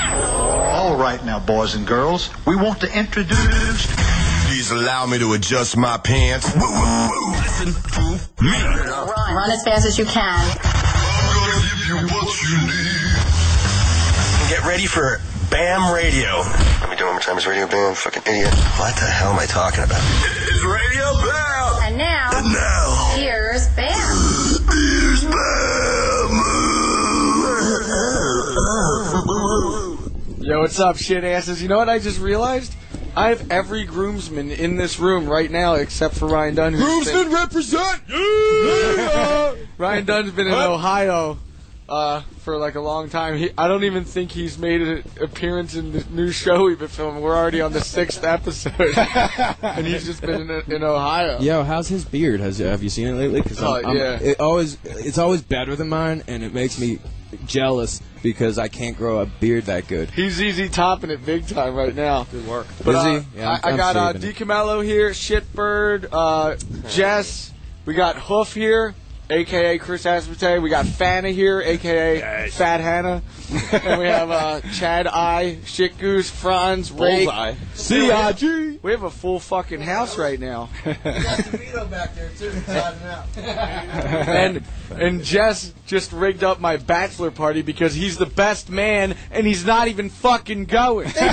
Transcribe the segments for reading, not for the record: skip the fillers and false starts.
All right now, boys and girls, we want to introduce... Please allow me to adjust my pants. Listen to me. Run as fast as you can. I'm gonna give you what you need. Get ready for BAM Radio. Let me do it one more time. It's Radio BAM, fucking idiot. What the hell am I talking about? It's Radio BAM. And now, here's BAM. Here's BAM. Yo, what's up, shit asses? You know what I just realized? I have every groomsman in this room right now except for Ryan Dunn. Groomsmen represent! Ryan Dunn's been in Ohio for like a long time. I don't even think he's made an appearance in the new show we've been filming. We're already on the 6th episode, and he's just been in Ohio. Yo, how's his beard? Have you seen it lately? Cause it's always better than mine, and it makes me jealous because I can't grow a beard that good. He's easy topping it big time right now. Good work. But, Is he? Yeah, I got DiCamillo here, Shitbird, Jess. We got Hoof here, a.k.a. Chris Aspate. We got Fana here, a.k.a. Fat Hannah. And we have Chad I, Shit Goose, Franz, Ray. CIG. We have a full fucking house right now. We got DeVito back there, too. And Jess just rigged up my bachelor party because he's the best man and he's not even fucking going. Is he?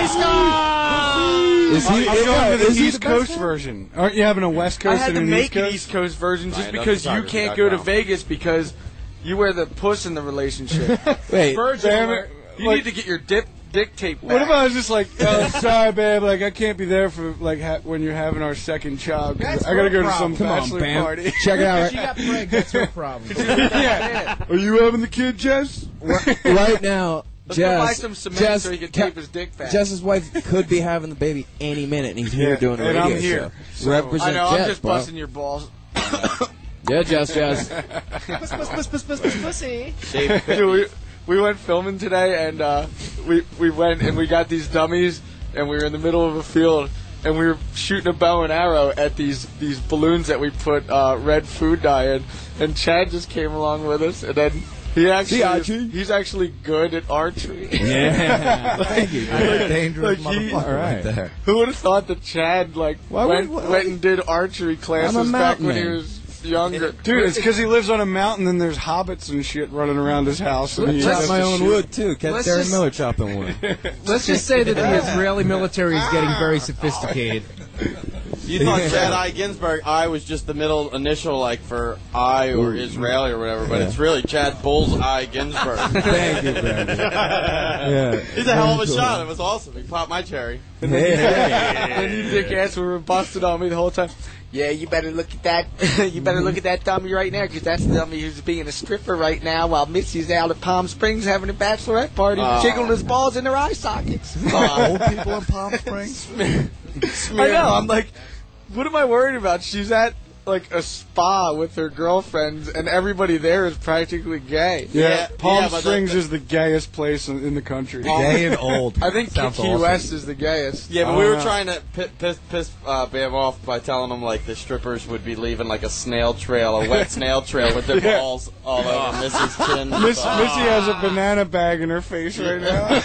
I'm going to the East Coast version. Aren't you having a West Coast I had and to an make East an Coast? East Coast version just because you can't go to Vegas because you wear the puss in the relationship. Wait, damn it. You need to get your dick tape back. What if I was just like, sorry, babe, like I can't be there for like when you're having our second child. 'Cause I gotta go to some bachelor party. Check it out. She got pregnant. That's her problem. Yeah. Are you having the kid, Jess? Right now, Let's go buy some cement so he can tape his dick back. Jess's wife could be having the baby any minute, and he's here doing a radio and I'm here. show. Represent I know, Jess, I'm just bro. busting your balls. Yeah, Jess. Pussy. Dude, we went filming today, and we went and we got these dummies, and we were in the middle of a field, and we were shooting a bow and arrow at these balloons that we put red food dye in, and Chad just came along with us, and then he's actually good at archery. Yeah, thank you. Dangerous motherfucker right there. Who would have thought that Chad went and did archery classes back when he was younger? Dude, it's because he lives on a mountain and there's hobbits and shit running around his house. And he Chop has my to own shoot. wood too. Catch Darren Miller chopping wood. Let's just say that the Israeli military is getting very sophisticated. You thought Chad I. Ginsburg, I was just the middle initial, like, for I or Israeli or whatever, but it's really Chad Bullseye Ginsburg. Thank you, Brandon. Yeah. He's a hell of a shot. It was awesome. He popped my cherry. And you dick ass were busted on me the whole time. Yeah, you better look at that. You better look at that dummy right now, because that's the dummy who's being a stripper right now while Missy's out at Palm Springs having a bachelorette party, jiggling his balls in her eye sockets. Old people in Palm Springs. I know. I'm like, what am I worried about? She's at like a spa with her girlfriends, and everybody there is practically gay. Yeah, Palm Springs is the gayest place in the country. Gay and old. I think Key West is the gayest. Yeah, but we were trying to piss Bam off by telling him, like, the strippers would be leaving, like, a snail trail, a wet snail trail with their balls all over Missy's chin. Missy has a banana bag in her face right now.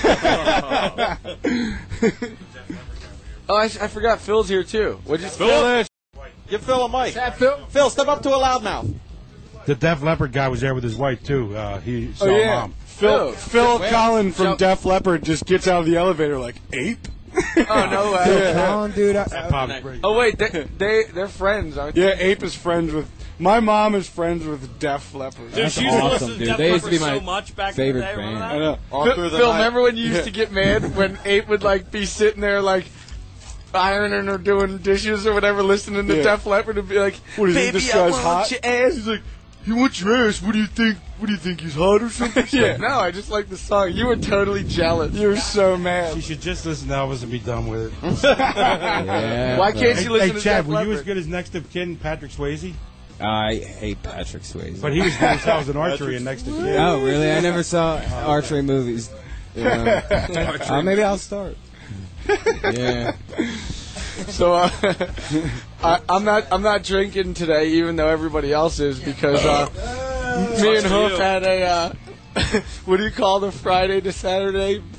Oh, I forgot Phil's here, too. What'd you Phil? Give Phil a mic. Phil? Phil, step up to a loudmouth. The Def Leppard guy was there with his wife, too. He saw Mom. Phil Collin from Def Leppard just gets out of the elevator like, ape? Oh, no way. Phil Collin, dude. Oh, wait, they're friends, aren't they? Yeah, Ape is friends with... My mom is friends with Def Leppard. Dude, she used to listen to Def Leppard so much back in the day. Favorite band. I know. Phil, remember when you used to get mad when Ape would, like, be sitting there, like, ironing or doing dishes or whatever, listening to Def Leppard and be like, what is baby, this I guy's want hot? your ass. He's like, you want your ass? What do you think? What do you think, he's hot or something? Yeah, no, I just like the song. You were totally jealous. You were so mad. You should just listen to Elvis and be done with it. Yeah, why can't you listen to Chad, Def were Leppard? you as good as next of kin Patrick Swayze? I hate Patrick Swayze. But he was good as hell as an archery and next of kin. Oh, really? I never saw archery movies. You know. Maybe I'll start. Yeah. So I'm not drinking today, even though everybody else is, because me and Hoof had a what do you call the Friday to Saturday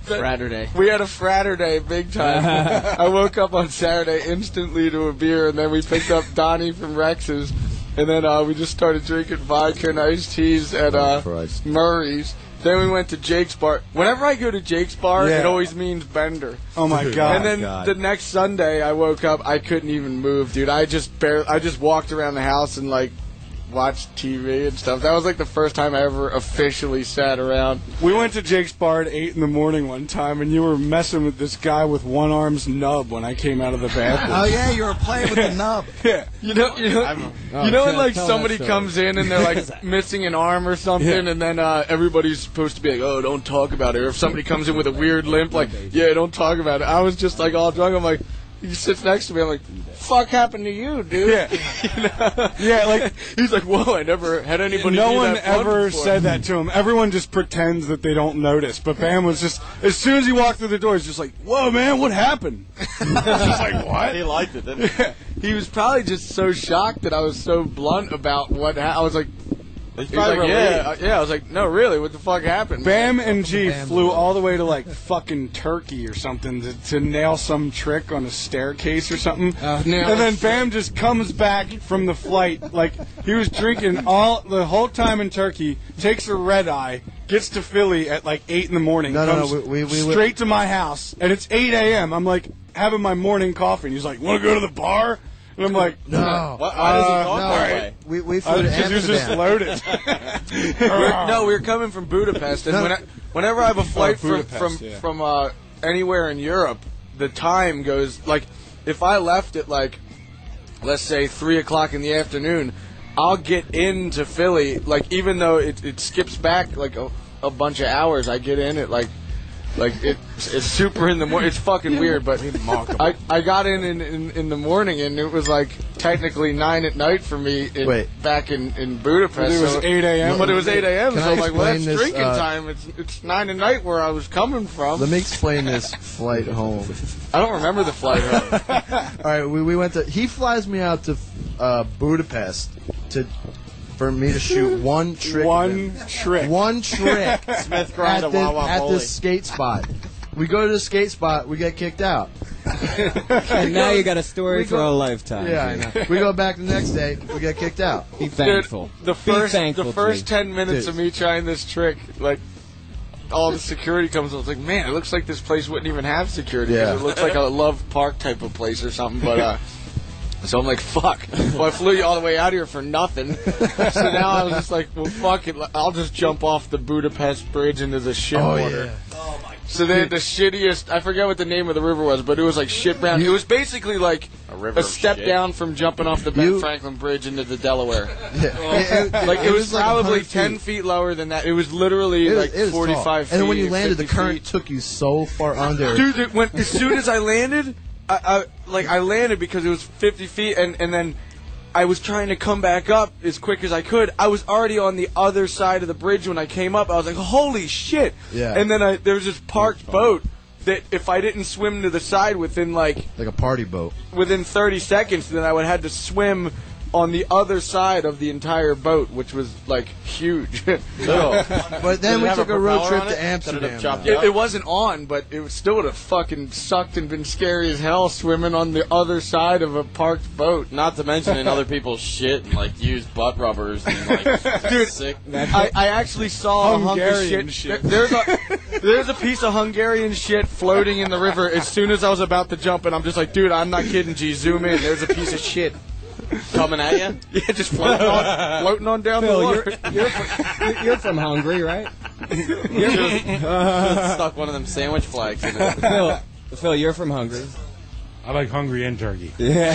Fratter We had a fratter day, big time. I woke up on Saturday instantly to a beer, and then we picked up Donnie from Rex's, and then we just started drinking vodka and iced teas at Murray's. Then we went to Jake's Bar. Whenever I go to Jake's Bar, it always means Bender. Oh my god! And then the next Sunday, I woke up, I couldn't even move, dude. I just walked around the house and like watched TV and stuff. That was like the first time I ever officially sat around. We went to Jake's Bar at 8 in the morning one time, and you were messing with this guy with one arm's nub when I came out of the bathroom. Oh yeah, you were playing with the nub. Yeah. You know when like somebody comes in and they're like missing an arm or something, and then everybody's supposed to be like, oh, don't talk about it. Or if somebody comes in with a weird limp, like, yeah, don't talk about it. I was just like all drunk. I'm like, he sits next to me. I'm like, fuck happened to you, dude? Yeah. Yeah, like he's like, whoa, I never had anybody. No do one that ever before. said that to him. Everyone just pretends that they don't notice. But Bam was just, as soon as he walked through the door, he's just like, whoa, man, what happened? I was just like, what? He liked it, didn't he? He was probably just so shocked that I was so blunt about what happened. I was like, He's like, probably yeah. I was like, no, really, what the fuck happened? Bam and G flew all the way to like fucking Turkey or something to nail some trick on a staircase or something. And then Bam just comes back from the flight like he was drinking the whole time in Turkey, takes a red eye, gets to Philly at like 8 in the morning, comes straight to my house, and it's 8 a.m. I'm like having my morning coffee, and he's like, want to go to the bar? And I'm like, no. Why does he talk that way? We flew to Amsterdam. Because he was just loaded. We were coming from Budapest, and whenever I have a flight from anywhere in Europe, the time goes, like, if I left at, like, let's say 3 o'clock in the afternoon, I'll get into Philly, like, even though it skips back, like, a bunch of hours, I get in at, like it's super in the morning. It's fucking weird, but I got in the morning, and it was like technically 9 at night for me back in Budapest. But it was 8 a.m. But it was 8 a.m. So I'm like, well, that's this, drinking time. It's 9 at night where I was coming from. Let me explain this flight home. I don't remember the flight home. All right, we went to. He flies me out to Budapest for me to shoot one trick. One trick. Smith grind at this skate spot. We go to the skate spot. We get kicked out. And now you got a story for a lifetime. Yeah, I know. We go back the next day. We get kicked out. Be thankful. Dude, the first 10 minutes of me trying this trick, like, all the security comes. I was like, man, it looks like this place wouldn't even have security. Yeah. It looks like a Love Park type of place or something. But so I'm like, fuck. Well, I flew you all the way out here for nothing. So now I was just like, well, fuck it. I'll just jump off the Budapest Bridge into the shit water. Yeah. Oh my. So they had the shittiest. I forget what the name of the river was, but it was like shit brown. It was basically like a step down from jumping off the Ben Franklin Bridge into the Delaware. Yeah. It was probably like 10 feet lower than that. It was literally it was 45 tall. feet. And then when you landed, the current feet. took you so far under. Dude, as soon as I landed, I landed because it was 50 feet, and then I was trying to come back up as quick as I could. I was already on the other side of the bridge when I came up. I was like, holy shit. Yeah. And then there was this parked boat that if I didn't swim to the side within like a party boat, within 30 seconds, then I would have had to swim on the other side of the entire boat, which was like huge. But then we took a road trip to Amsterdam. It wasn't on, but it still would have fucking sucked and been scary as hell swimming on the other side of a parked boat. Not to mention in other people's shit and like used butt rubbers and like dude, sick. I actually saw Hungarian a shit. There's a piece of Hungarian shit floating in the river. As soon as I was about to jump, and I'm just like, dude, I'm not kidding. G, zoom in. There's a piece of shit. Coming at you? Yeah, just floating on down Phil, the water. You're from Hungary, right? Stuck one of them sandwich flags in it. Phil, you're from Hungary. I like Hungry and Turkey. Yeah.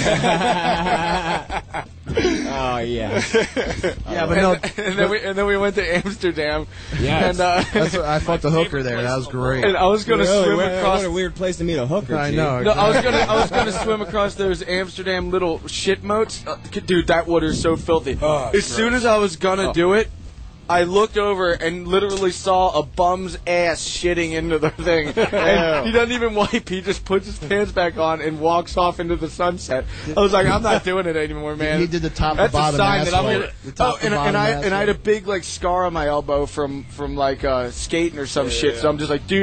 Oh yeah. Yeah, but no. And then we went to Amsterdam. Yeah. And that's what, I fucked the hooker there. That was great. And I was gonna swim across. What a weird place to meet a hooker. I know. No, I was gonna swim across those Amsterdam little shit moats. Dude, that water's so filthy. As soon as I was gonna do it, I looked over and literally saw a bum's ass shitting into the thing. And he doesn't even wipe. He just puts his pants back on and walks off into the sunset. I was like, I'm not doing it anymore, man. He did the top That's to bottom a sign that I'm asshole. gonna. And I had a big like scar on my elbow from like skating or some shit. So I'm just like, dude,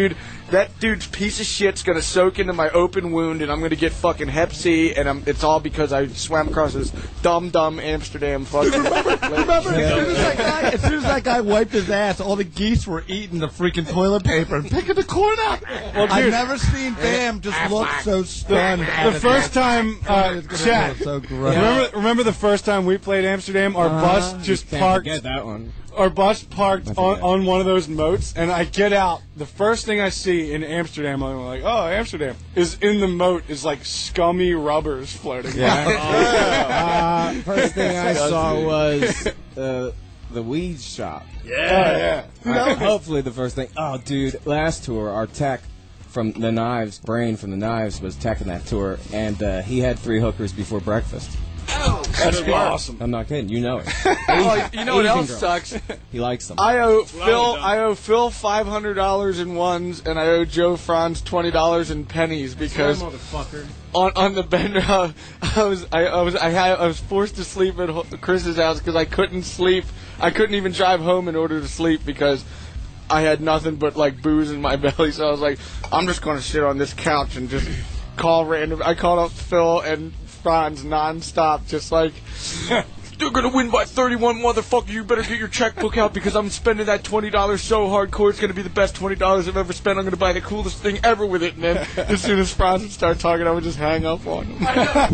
that dude's piece of shit's gonna soak into my open wound, and I'm gonna get fucking Hep C, and it's all because I swam across this dumb Amsterdam fucking. Remember, as soon as that guy wiped his ass, all the geese were eating the freaking toilet paper and picking the corn up. Well, I've never seen Bam just look so stunned. The first time, Chad, so gross. remember the first time we played Amsterdam? Our bus just parked. Forget that one. Our bus parked on one of those moats, and I get out. The first thing I see in Amsterdam, I'm like, oh, Amsterdam, is in the moat is like scummy rubbers floating. Yeah. First thing I saw was the weed shop. Yeah. Hopefully the first thing. Oh, dude, last tour, our tech from the Knives, Brain from the Knives, was teching that tour, and he had 3 hookers before breakfast. That's awesome. I'm not kidding. You know it. You know what else sucks? He likes them. I owe Phil $500 in ones, and I owe Joe Franz $20 in pennies because on the bender I was forced to sleep at Chris's house because I couldn't sleep. I couldn't even drive home in order to sleep because I had nothing but like booze in my belly. So I was like, I'm just gonna sit on this couch and just call random. I called up Phil and Franz nonstop, just like, you're gonna win by 31, motherfucker. You better get your checkbook out because I'm spending that $20 so hardcore. It's gonna be the best $20 I've ever spent. I'm gonna buy the coolest thing ever with it. And then as soon as Franz would start talking, I would just hang up on him.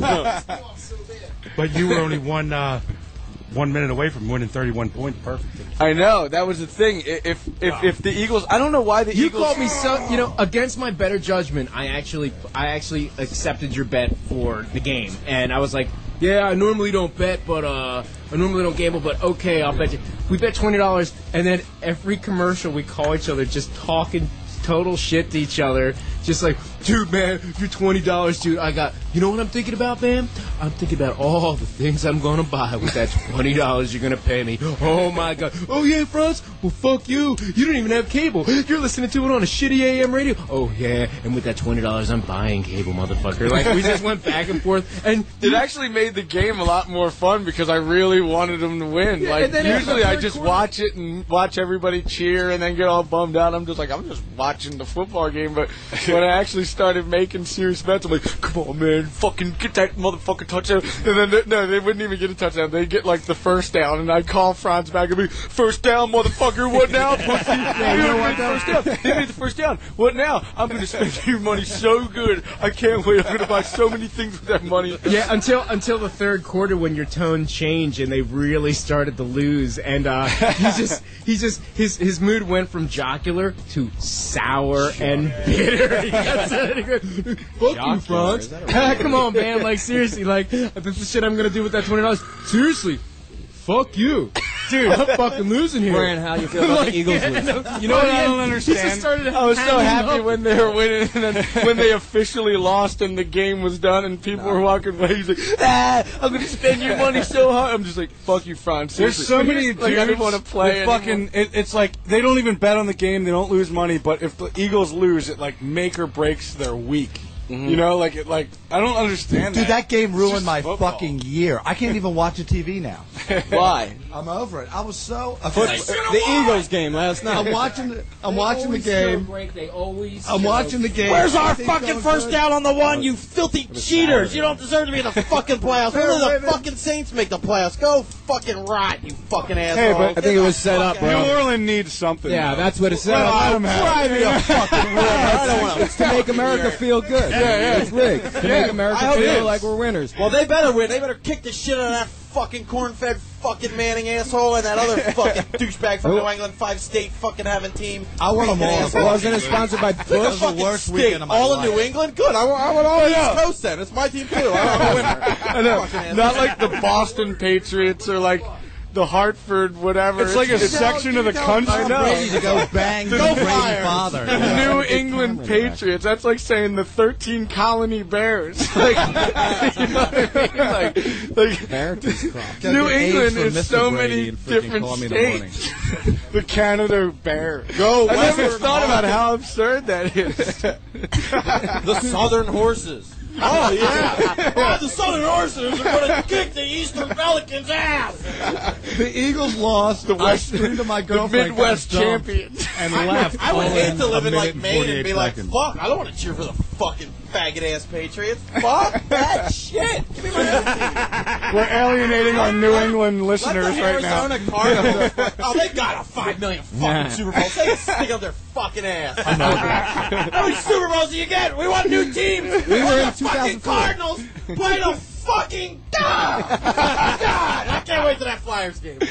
But you were only 1 minute away from winning 31 points. Perfect. I know, that was the thing. If the Eagles, I don't know why the Eagles. You called me so, against my better judgment. I actually accepted your bet for the game, and I was like, yeah, I normally don't bet, but I normally don't gamble, but okay, I'll bet you. We bet $20, and then every commercial we call each other just talking total shit to each other, just like, dude, man, you're $20, dude. You know what I'm thinking about, man? I'm thinking about all the things I'm gonna buy with that $20 you're gonna pay me. Oh my god. Oh yeah, Franz? Well, fuck you. You don't even have cable. You're listening to it on a shitty AM radio. Oh yeah, and with that $20 I'm buying cable, motherfucker. Like, we just went back and forth, and it actually made the game a lot more fun because I really wanted them to win. Yeah, like, usually I just watch it and watch everybody cheer and then get all bummed out. I'm just watching the football game, but when I actually started making serious bets, I'm like, come on, man, fucking get that motherfucking touchdown. And then, no, they wouldn't even get a touchdown. They'd get, like, the first down, and I'd call Franz back and be, first down, motherfucker, what now, pussy? First down. They made the first down. What now? I'm going to spend your money so good. I can't wait. I'm going to buy so many things with that money. Yeah, until the third quarter when your tone changed and they really started to lose, and his mood went from jocular to sour and bitter. He got fuck you, Franz. Come on, man. Like, seriously, like, this is shit I'm gonna do with that $20. Seriously, fuck you. Dude, I'm fucking losing here. Brian, how you feel about the Eagles losing? You know what I don't understand? I was so happy when they were winning, and then when they officially lost and the game was done and people were walking away, he's like, I'm going to spend your money so hard. I'm just like, fuck you, Franz. There's so many dudes I didn't want to play fucking, it's like, they don't even bet on the game, they don't lose money, but if the Eagles lose, it, like, make or breaks their week. Mm-hmm. You know, like I don't understand that. Dude, that game ruined my fucking year. I can't even watch the TV now. Why? I'm over it. I was so... the Eagles game last night. I'm watching the game. I'm watching the game. Where's our fucking first down on the one, you filthy cheaters? You don't deserve to be in the fucking playoffs. Only the fucking Saints make the playoffs. Go fucking rot, you fucking asshole. Hey, but I think it was set up, bro. New Orleans needs something. Yeah, that's what it's set up. It's to make America feel good. Yeah. It's rigged. To make America feel like we're winners. Well, they better win. They better kick the shit out of that fucking corn-fed fucking Manning asshole and that other fucking douchebag from New England 5-state fucking having team. I want them all. Wasn't it sponsored by Bush? That was the worst weekend of my life. All in New England? Good. I want all the East Coast then. It's my team too. I'm a winner. I know. Not like the Boston Patriots or like the Hartford, whatever. It's like a section of the country. I know. Ready to go bang the Brady father. New England Patriots. That's like saying the 13 Colony Bears. Like, you know what I mean? Like New England is so many different states. The Canada Bear. Go I never thought about how absurd that is. The Southern Horses. Oh, yeah. Oh, the Southern Oysters are going to kick the Eastern Pelicans' ass. The Eagles lost. I streamed to my girlfriend. Midwest champions. And left. I would hate to live in like and Maine and be like, seconds. fuck, I don't want to cheer for the fucking faggot-ass Patriots. Fuck that shit. Give me my team. We're alienating our New England listeners Let the right now. Arizona Cardinals. Oh, they got a $5 million fucking Super Bowl. They can stick up their fucking ass. How many Super Bowls do you get? We want new teams. We were in the fucking 2004. Cardinals play the fucking God. I can't wait to that Flyers game.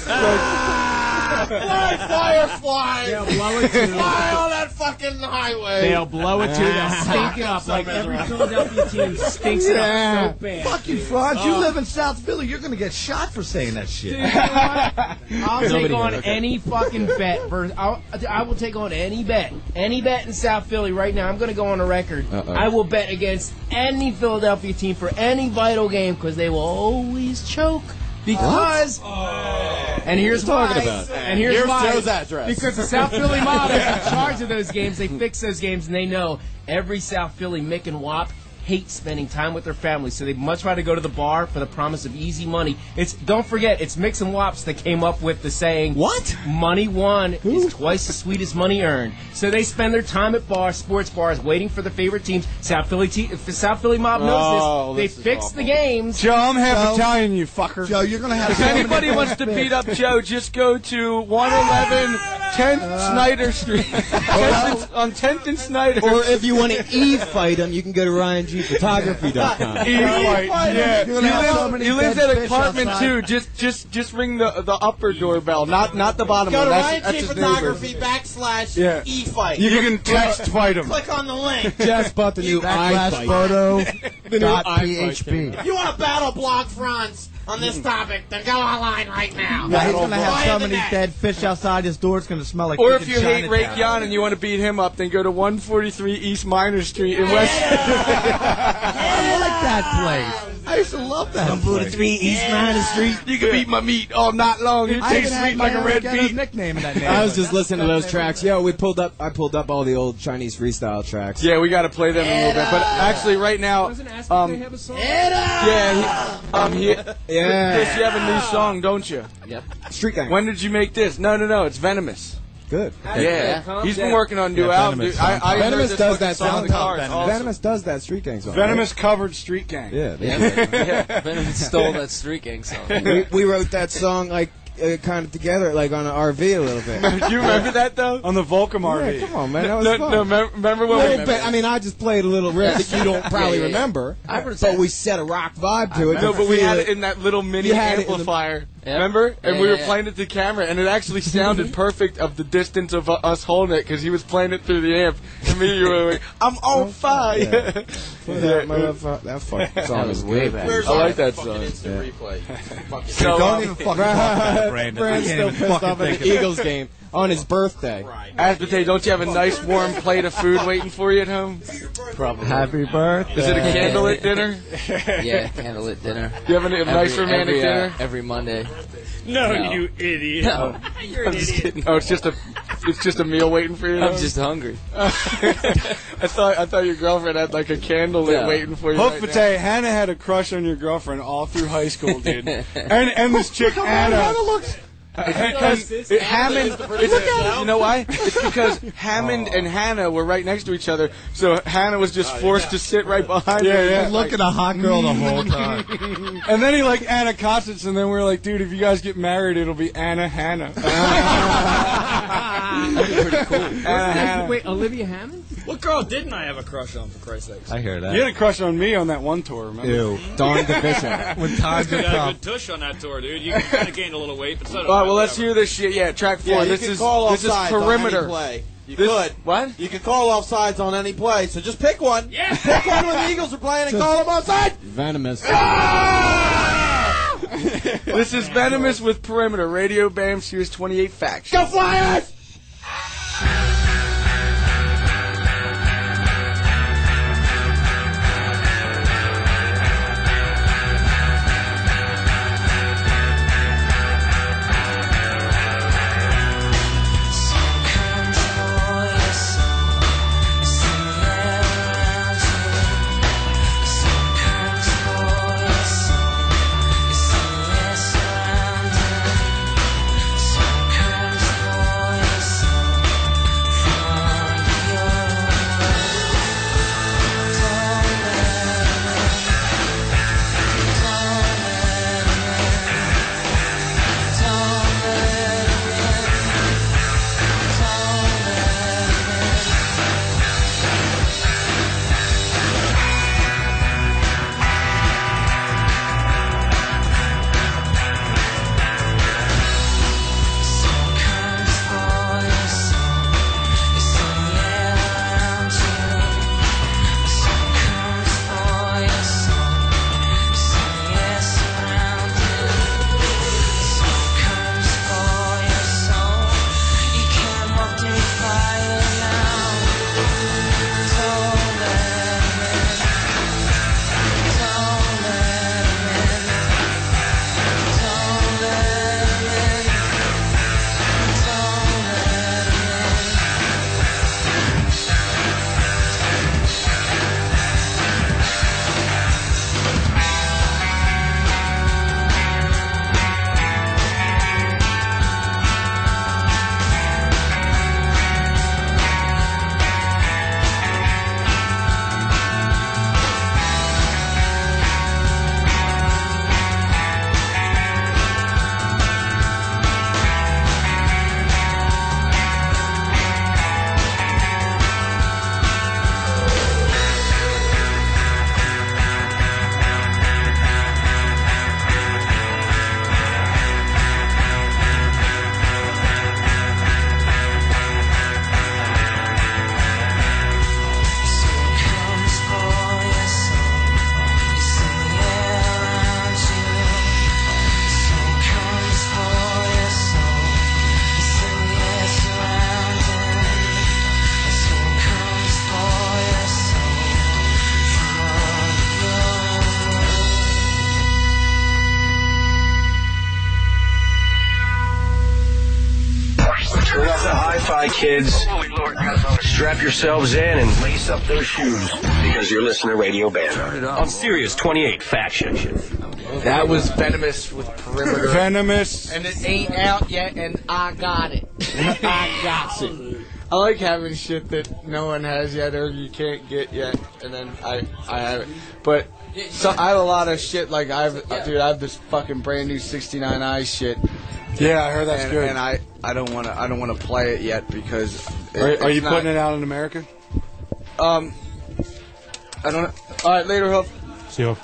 Fly. They'll blow it to Fly on that fucking highway. They'll blow it to they'll stink it up like every Philadelphia team stinks it up so bad. Fuck you, Franz. You live in South Philly. You're going to get shot for saying that shit. Dude, you know what? I'll take on any fucking bet. I will take on any bet. Any bet in South Philly right now. I'm going to go on a record. I will bet against any Philadelphia team for any vital game because they will always choke. Because, and here's why. And here's why. Joe's address. Because the South Philly mob is in charge of those games. They fix those games, and they know every South Philly Mick and Wop hate spending time with their families, so they'd much rather go to the bar for the promise of easy money. Don't forget, it's Mix and Wops that came up with the saying, What? Money won is twice as sweet as money earned. So they spend their time at bars, sports bars, waiting for their favorite teams. South Philly mob knows this. They fix the games. Joe, I'm half Italian, you fucker. Joe, you're going to have If anybody wants to beat up Joe, just go to 111 10th Snyder Street. On 10th and Snyder. Or if you want to fight him, you can go to RyanGphotography.com. He lives at an apartment too. Just ring the upper doorbell, not the bottom Go one. to That's Ryan G his Photography neighbor. / e-fight. You can text fight him. Click on the link. Just bought the new iFight. photo.php. You want to battle block Franz on this topic, then go online right now. Yeah, he's going to have Fly so the many net. dead fish outside his door. It's going to smell like Or if freaking you hate Chinatown. Ray Yan and you want to beat him up, then go to 143 East Minor Street in West. I like that place. I used to love that place. 143 East Minor Street. You can eat my meat all night long. It I tastes even sweet had like a red Ghetto's beet. nickname in that name. I was just listening to those tracks. Yo, I pulled up all the old Chinese freestyle tracks. Yeah, we got to play them in a little bit. But actually, right now, Doesn't ask if they have a song. Chris, you have a new song, don't you? Yep. Street Gang. When did you make this? No, it's Venomous. Good. Yeah, he's been working on new album. Dude. I heard Venomous this does fucking that song in song. the car. It's awesome. Venomous does that Street Gang song. Venomous covered Street Gang. Yeah. Venomous stole that Street Gang song. we wrote that song like kind of together, like on an RV a little bit. Do you remember that though? On the Volcom RV. Yeah, come on, man, that was fun. Remember A when little bit. I mean, I just played a little riff that you don't probably remember, I've but we set a rock vibe to it. No, to but we feel had it in that little mini You had it in the- amplifier. Yep. Remember? And Yeah, we were yeah. playing it to the camera, and it actually sounded perfect of the distance of us holding it because he was playing it through the amp, and me, you were like, "I'm on fire." that fucking song was is way good. back. Where's I like our that fucking song. instant replay? Fucking So, Don't even fucking talk about it, Brandon. Brand's I still can't even pissed fucking off at think the of it. Eagles game on his birthday. Aspartate, don't you have a nice warm plate of food waiting for you at home? Probably. Happy birthday. Is it a candlelit dinner? Yeah, candlelit dinner. Do you have a nice romantic dinner? Every Monday. No, No. you idiot. No. You're an idiot. Oh, it's just a meal waiting for you. I'm just hungry. I thought your girlfriend had like a candle lit No. waiting for you. Hope right Fateh, Hannah had a crush on your girlfriend all through high school, dude. and this chick, Anna. Hammond. You know why? It's because Hammond and Hannah were right next to each other, so Hannah was just forced to sit right behind her. Yeah. Look at a hot girl the whole time. And then he liked Anna Constance, and then we were like, dude, if you guys get married, it'll be Anna Hannah. Pretty cool. Anna Hannah. Wait, Olivia Hammond? What girl didn't I have a crush on, for Christ's sakes? I hear You had a crush on me on that one tour, remember? Ew. Dawn Division. When times You are got a tough. good tush on that tour, dude. You kind of gained a little weight, but so did All I, right, well, let's whatever. hear this shit. Yeah, track 4. Yeah, you this can is call this is offsides on perimeter. any play. You This- could. What? You can call offsides on any play, so just pick one. Yeah. Pick one when the Eagles are playing and call them offside. Venomous. This is Venomous with Perimeter. Radio BAM Series 28 Facts. Go Flyers! kids, strap yourselves in and lace up those shoes because you're listening to Radio Bam on Sirius 28 Faction. That was Venomous with Perimeter. Venomous. And it ain't out yet, and I got it. I got it. I like having shit that no one has yet or you can't get yet, and then I have it. But so I have a lot of shit. Like I have this fucking brand new 69 Eyes shit. Yeah, I heard that's good. And I don't want to play it yet because. Are you putting it out in America? I don't know. All right, later, Hope. See you.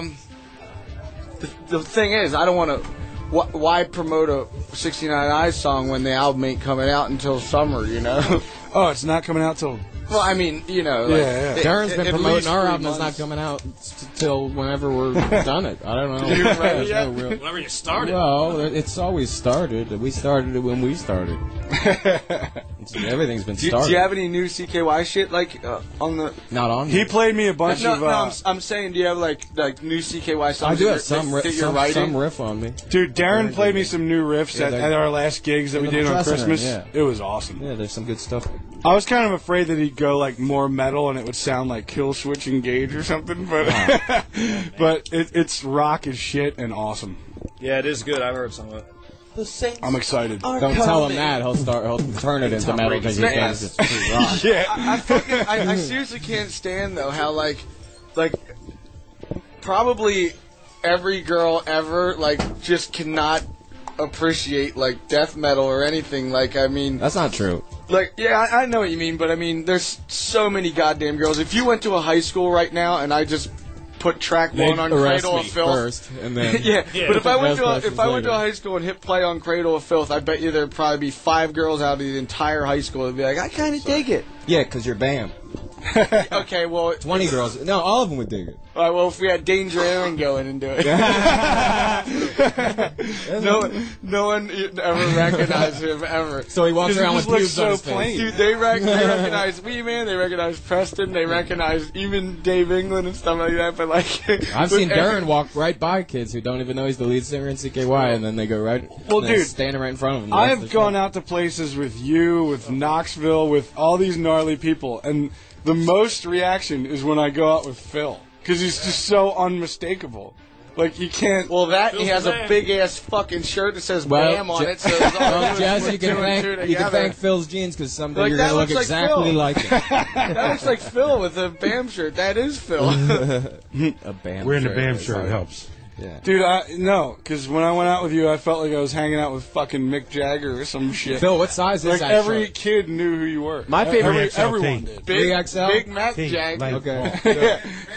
The thing is, I don't want to. Why promote a 69 Eyes song when the album ain't coming out until summer? You know. Oh, it's not coming out till. Well, I mean, you know. Yeah, like, Darren's been promoting our album months. that's not coming out till whenever we're done it. I don't know. You ready There's yet? no real- Whenever you started. Well, it's always started. We started it when we started. Everything's been started. Do you have any new CKY shit like on the? Not on. He played me a bunch of. I'm saying, do you have like new CKY songs? I do have that some riff on me. Dude, Darren played me some new riffs Yeah, at our last gigs that we did on Christmas. Yeah. It was awesome. Yeah, there's some good stuff. I was kind of afraid that he'd go like more metal and it would sound like Kill Switch Engage or something, but but it's rock as shit and awesome. Yeah, it is good. I've heard some of it. The Saints I'm excited. Don't tell him that. He'll turn it into metal because he thinks it's too rock. Yeah. I seriously can't stand though how like probably every girl ever like just cannot appreciate like death metal or anything. Like I mean, That's not true. like yeah, I know what you mean, but I mean, there's so many goddamn girls. If you went to a high school right now and I just put track one on arrest Cradle me of Filth first, and then yeah, but if I went to Arrest a questions high school and hit play on Cradle of Filth, I bet you there'd probably be 5 girls out of the entire high school that'd be like, I kind of dig it. yeah, because you're Bam. Okay, well, 20 girls. No, all of them would dig it. all right, well, if we had Danger Aaron go in and do it, no one ever recognized him ever. So he walks around with pubes on his face. Dude, they recognize Wee Man, they recognize Preston, they recognize even Dave England and stuff like that. But like, I've seen Darren walk right by kids who don't even know he's the lead singer in CKY, and then they go right. Well, and they're dude, standing right in front of him. I have gone out to places with you, with Knoxville, with all these gnarly people, and the most reaction is when I go out with Phil because he's just so unmistakable. Like you can't. Well, he has a big ass fucking shirt that says Well, Bam on it. So it's all Well, Jess, put you two can and two thank together. Phil's jeans because someday Like, you're that gonna look looks like exactly Phil. like him. That looks like Phil with a Bam shirt. That is Phil. A Bam. Wearing the shirt. Bam shirt helps. Yeah. Dude, no, because when I went out with you, I felt like I was hanging out with fucking Mick Jagger or some shit. Phil, what size is Like that every shirt? kid knew who you were. My favorite- everyone did. Big 3XL? Big Mac Hey, Jagger. like- Okay.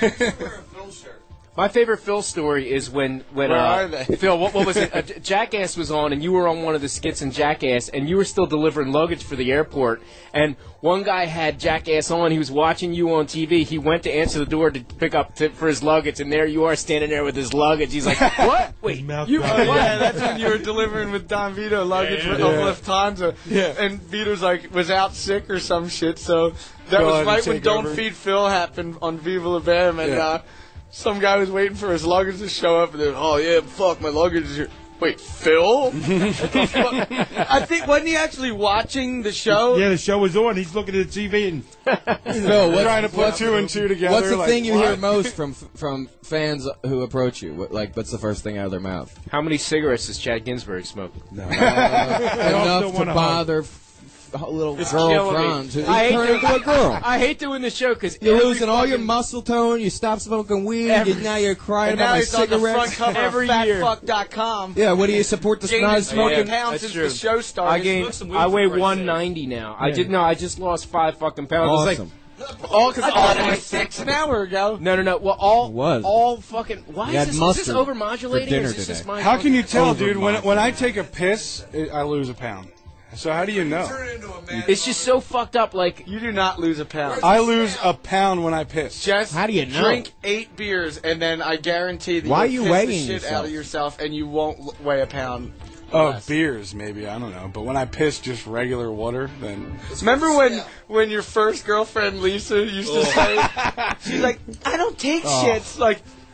My favorite Phil story is when Where are they? Phil, what was it? Jackass was on, and you were on one of the skits in Jackass, and you were still delivering luggage for the airport. And one guy had Jackass on. He was watching you on TV. He went to answer the door to pick up for his luggage, and there you are standing there with his luggage. He's like, "What? Wait, you?" Oh, yeah, that's when you were delivering with Don Vito luggage with Lufthansa. Yeah. And Vito's was out sick or some shit. So that Go was ahead right and when take Don't over. Feed Phil happened on Viva La Bam. And Yeah. some guy was waiting for his luggage to show up. And then, oh, yeah, fuck, my luggage is here. Wait, Phil? What the fuck? I think, wasn't he actually watching the show? Yeah, the show was on. He's looking at the TV and Phil, Trying to put two and two together. What's the like, thing you hear what? most from fans who approach you? What's the first thing out of their mouth? How many cigarettes does Chad Ginsburg smoke? Enough to wanna bother little It's girl killing me. friends. Who I hate turn into a girl. I hate doing the show because You're losing all your muscle tone. You stop smoking weed. Now you're crying And about now my he's on the front cigarettes. cover Every of year. fatfuck.com. Yeah, what do you support the Gained non smoking smoking? pounds since the show started. I weigh 190 now. I just lost 5 fucking pounds. Awesome. all because I was 6 an hour ago. No. Well, all fucking. Why You had is this mustard overmodulating? for dinner Or is this today. just my How can you tell, Over dude? mine. When I take a piss, I lose a pound. So how do you know? It's just so fucked up. Like You do not lose a pound. I lose a pound when I piss. Just How do you know? drink 8 beers, and then I guarantee that Why are you'll you piss the weighing shit yourself? out of yourself, and you won't weigh a pound. Oh, less. beers maybe, I don't know. But when I piss just regular water, then Remember when your first girlfriend Lisa used to say, she's like, I don't take shits. Like,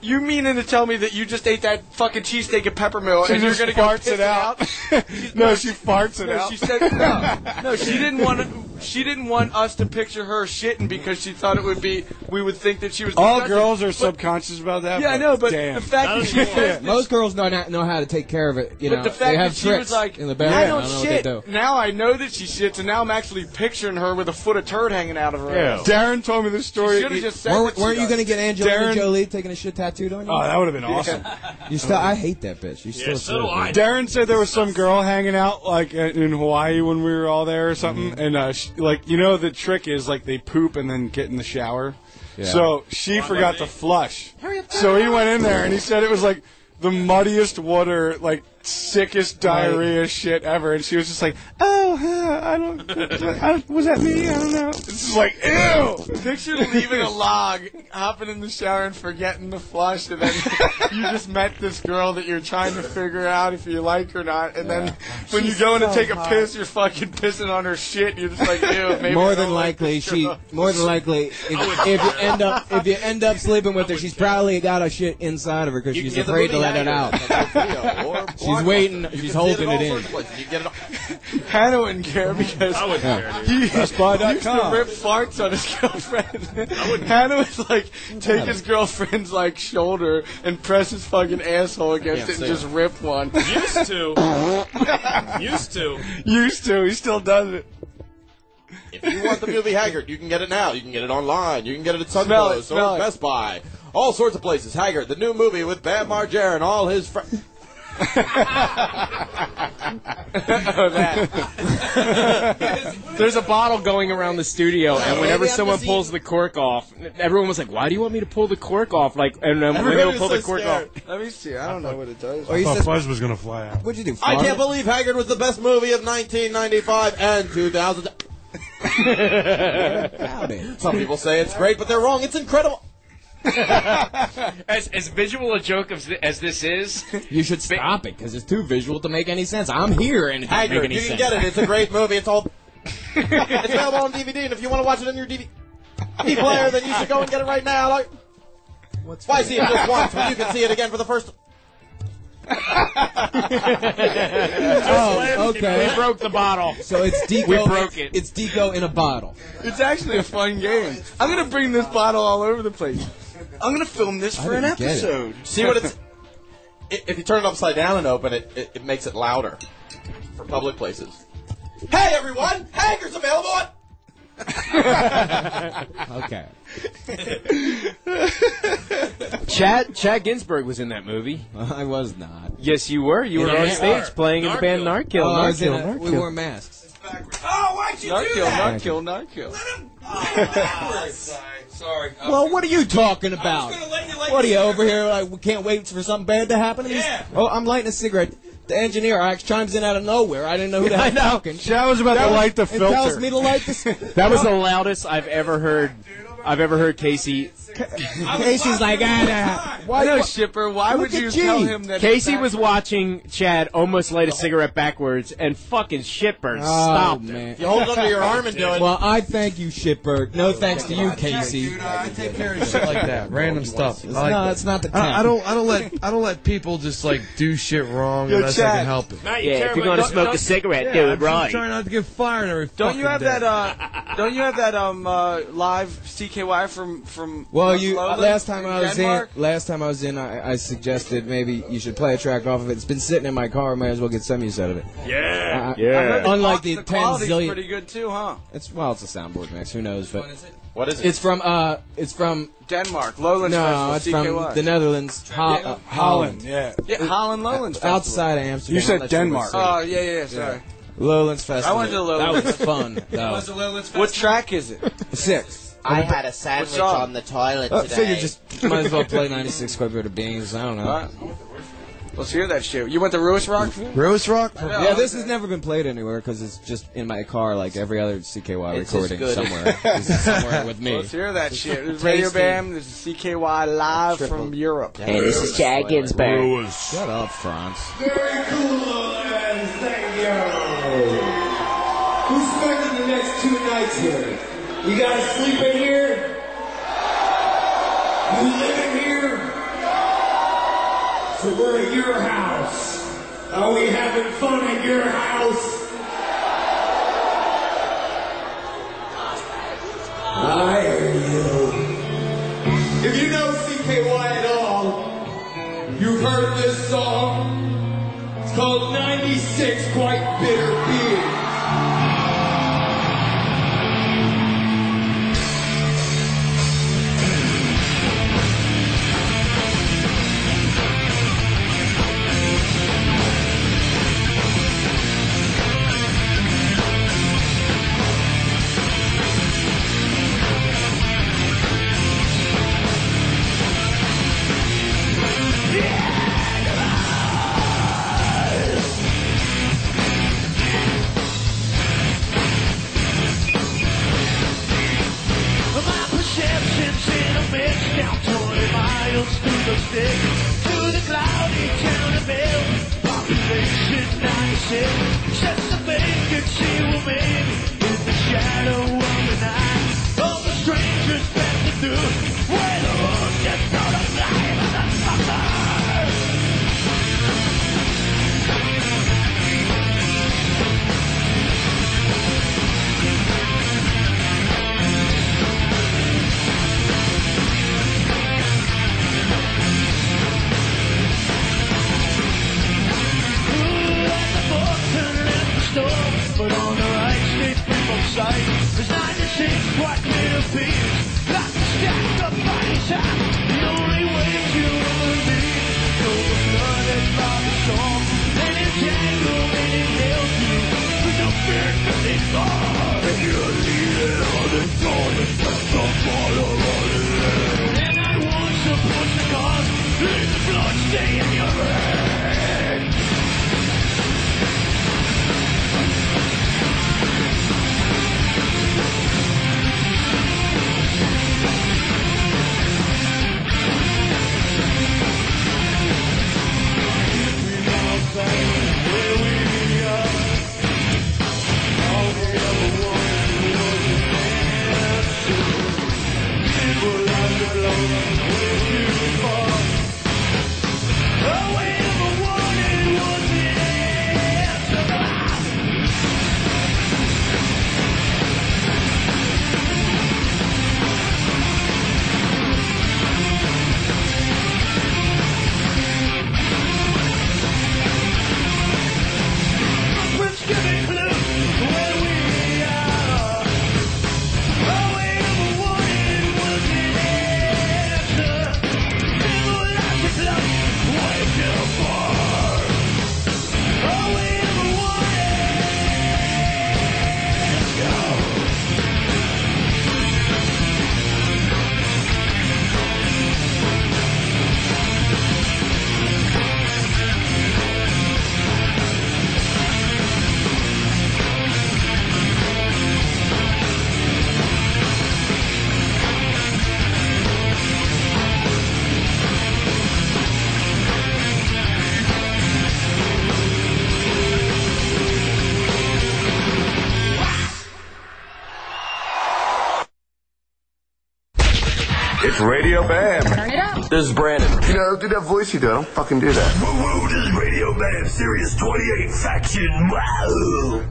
You meaning to tell me that you just ate that fucking cheesesteak at Peppermill She and you're just gonna go farts piss it out. No, she farts it out. She said no. She didn't want She didn't want us to picture her shitting because she thought it would be. We would think that she was. All disgusting. girls are subconscious about that. Yeah, I know, but damn. the fact that she said Most girls know how to take care of it. You but know, the fact they have that she tricks was like, in the bathroom. I don't know shit. what they do. Now I know that she shits, and now I'm actually picturing her with a foot of turd hanging out of her ass. Darren told me this story. She should have just said Weren't that she you does. going to get Angelina Darren- Jolie taking a shit tattooed on you? Oh, that would have been awesome. You still, I hate that bitch. You still so do I. Darren said there was some girl hanging out like in Hawaii when we were all there or something, and like the trick is like they poop and then get in the shower. Yeah. So she forgot to flush. So he went in there and he said it was like the muddiest water, like sickest diarrhea shit ever, and she was just like, "Oh, was that me? I don't know." It's just like, ew. Picture leaving a log, hopping in the shower, and forgetting to flush, and then you just met this girl that you're trying to figure out if you like or not, and then when you go in to take a piss, you're fucking pissing on her shit. And you're just like, ew. Maybe More I than don't like likely, this girl. if you end up sleeping with her, she's probably got a shit inside of her because she's afraid to let it out. She's waiting. She's holding it in. Hannah wouldn't care because I wouldn't care, dude. he used to BestBuy.com. rip farts on his girlfriend. Hannah would like take his girlfriend's like shoulder and press his fucking asshole against it and just rip one. Used to. Used to. He still does it. If you want the movie Haggard, you can get it now. You can get it online. You can get it at Smell it, Suncoast smell or it. Best Buy. All sorts of places. Haggard, the new movie with Bam Margera and all his friends. There's a bottle going around the studio, and whenever someone pulls the cork off, everyone was like, "Why do you want me to pull the cork off?" Like, and when they would pull the cork off, Let me see. I don't know what it does. I thought Fuzz was going to fly out. What'd you do? I can't believe Haggard was the best movie of 1995 and 2000. Some people say it's great, but they're wrong. It's incredible. as visual a joke as this is, You should stop it because it's too visual to make any sense. I'm here and it doesn't make Haggard, any you sense. can get it. It's a great movie. It's all. It's available on DVD, and if you want to watch it on your DVD player, then you should go and get it right now. Like, why see it just once when you can see it again for the first? Oh, okay. we broke the bottle. So it's Deco. We broke it. It's Deco in a bottle. It's actually a fun game. I'm gonna bring this bottle all over the place. I'm gonna film this for an didn't get it. episode. See what it's. If you turn it upside down and open it, it makes it louder for public places. Hey everyone, Haggard's available. Okay. Chad Ginsburg was in that movie. I was not. Yes, you were. You were on stage playing in the band Narkill. Oh, I was in Narkill. it. We wore masks. Narkill. Sorry. Well, what are you talking about? What are you over here like we can't wait for something bad to happen? Oh, I'm lighting a cigarette. The engineer chimes in out of nowhere. I didn't know who the hell talking. Chad was about to light the And filter. tells me to light this. That was the loudest I've ever heard Casey. Casey's like, Why no, Shipper? Why would you tell him that? Casey was watching Chad almost light a cigarette backwards, and fucking Shitbird stopped him. man. You hold it under your arm and do it. Well, I thank you, Shitbird. No thanks to you, Casey. I take care of shit like that, random stuff. No, it's not the time. I don't let people just like do shit wrong Yo, unless I Chad. can help it. Yeah, if you're going to smoke a cigarette, do it right. Trying not to get fired every Don't you have fucking day. that? Don't you have that? Live CKY from. Well, you Lowlands last time I was Denmark? in, I suggested maybe you should play a track off of it. It's been sitting in my car. Might as well get some use out of it. Yeah. Unlike the 10 quality's zillion. pretty good too, huh? It's a soundboard mix. Who knows? But What is it? it's from Denmark, Lowlands no, it's Festival, from CKY. the Netherlands, Holland, yeah. Yeah, Holland Lowlands Festival. outside of Amsterdam. You said That's what Denmark. it was. Oh, yeah, sorry. Lowlands Festival. I went to the Lowlands. That was fun. though. What track is it? 6. I had a sandwich song? on the toilet I today. figured just might as well play 96 Quite Bitter Beans. I don't know. All right. Let's hear that shit. You went to Rose Rock? Rose Rock? Yeah, this has never been played anywhere because it's just in my car like every other CKY It's recording just good. somewhere. This is somewhere with me. Let's hear that shit. This is Radio Bam. This is CKY live from Europe. Hey, this is Chad Ginsburg. Shut up, Franz. Very cool, and thank you. Who's spending the next 2 nights here? You guys sleep in here? You live in here? over at your house? Are we having fun at your house? I hear you. If you know CKY at all, you've heard this song. It's called 96 Quite Bitter Beers. Down 20 miles through the stick to the cloudy town of Hill. Population 96. Just a vacancy will make in the shadow of the night. All the strangers pass through where the road gets out of life as a sucker. But on the right street from both sides, there's 96 quite bitter beers, like a stack of bodies high. The only way to believe, overflooded by the storm, and entangled and nailed you. There's no fear nothing more. If you're leaning on the floor, it's just a follow on the land. And I want to push the cause, let the blood stay in your head. Radio Bam. Turn it up. This is Brandon. You know, do that voice you do. I don't fucking do that. Woo-woo, this is Radio Bam, Sirius 28 Faction. Wow.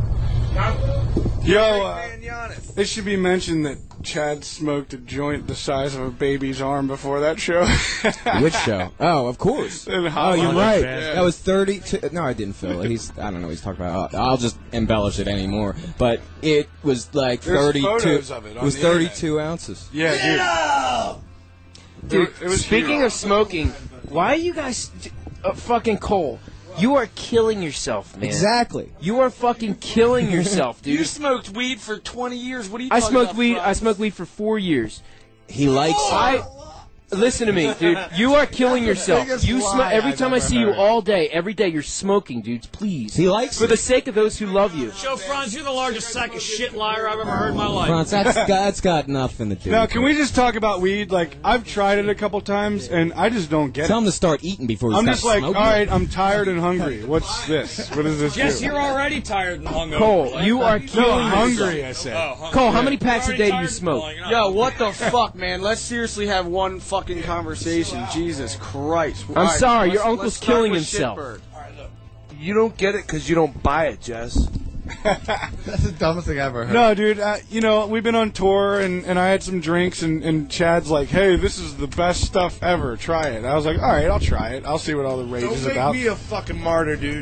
Yo, it should be mentioned that Chad smoked a joint the size of a baby's arm before that show. Which show? Oh, of course. Oh, you're right. That was 32. No, I didn't fill it. I don't know what he's talking about. I'll just embellish it anymore. But it was like 32. Photos of it. It was 32 ounces. Yeah, dude. It was Speaking of smoking, why are you guys fucking Cole? You are killing yourself, man. Exactly. You are fucking killing yourself, dude. You smoked weed for 20 years. What are you I talking smoked about, weed. bro? I smoked weed for 4 years. He likes it. Listen to me, dude. You are killing yourself. You every time I see you all day, every day, you're smoking, dudes. Please. He likes for the sake of those who love you. Joe Franz, you're the largest sack of shit liar I've ever heard in my life. Franz, that's got nothing to do. Now, with can it. we just talk about weed? Like, I've tried it a couple times, and I just don't get Tell it. him to start eating before he I'm starts just like, smoking. all right, I'm tired and hungry. What's this? What does this Yes, do? you're already tired and hungover. Cole, you are killing hungry, yourself. I said. Cole, how many packs a day do you smoke? Yo, what the fuck, man? Let's seriously have one fucking fucking conversation. Jesus Christ. I'm sorry, your let's uncle's start killing with himself. Shitbird. You don't get it because you don't buy it, Jess. That's the dumbest thing I've ever heard. No, dude, you know, we've been on tour, and I had some drinks, and Chad's like, hey, this is the best stuff ever. Try it. I was like, all right, I'll try it. I'll see what all the rage is Don't about. make me a fucking martyr, dude.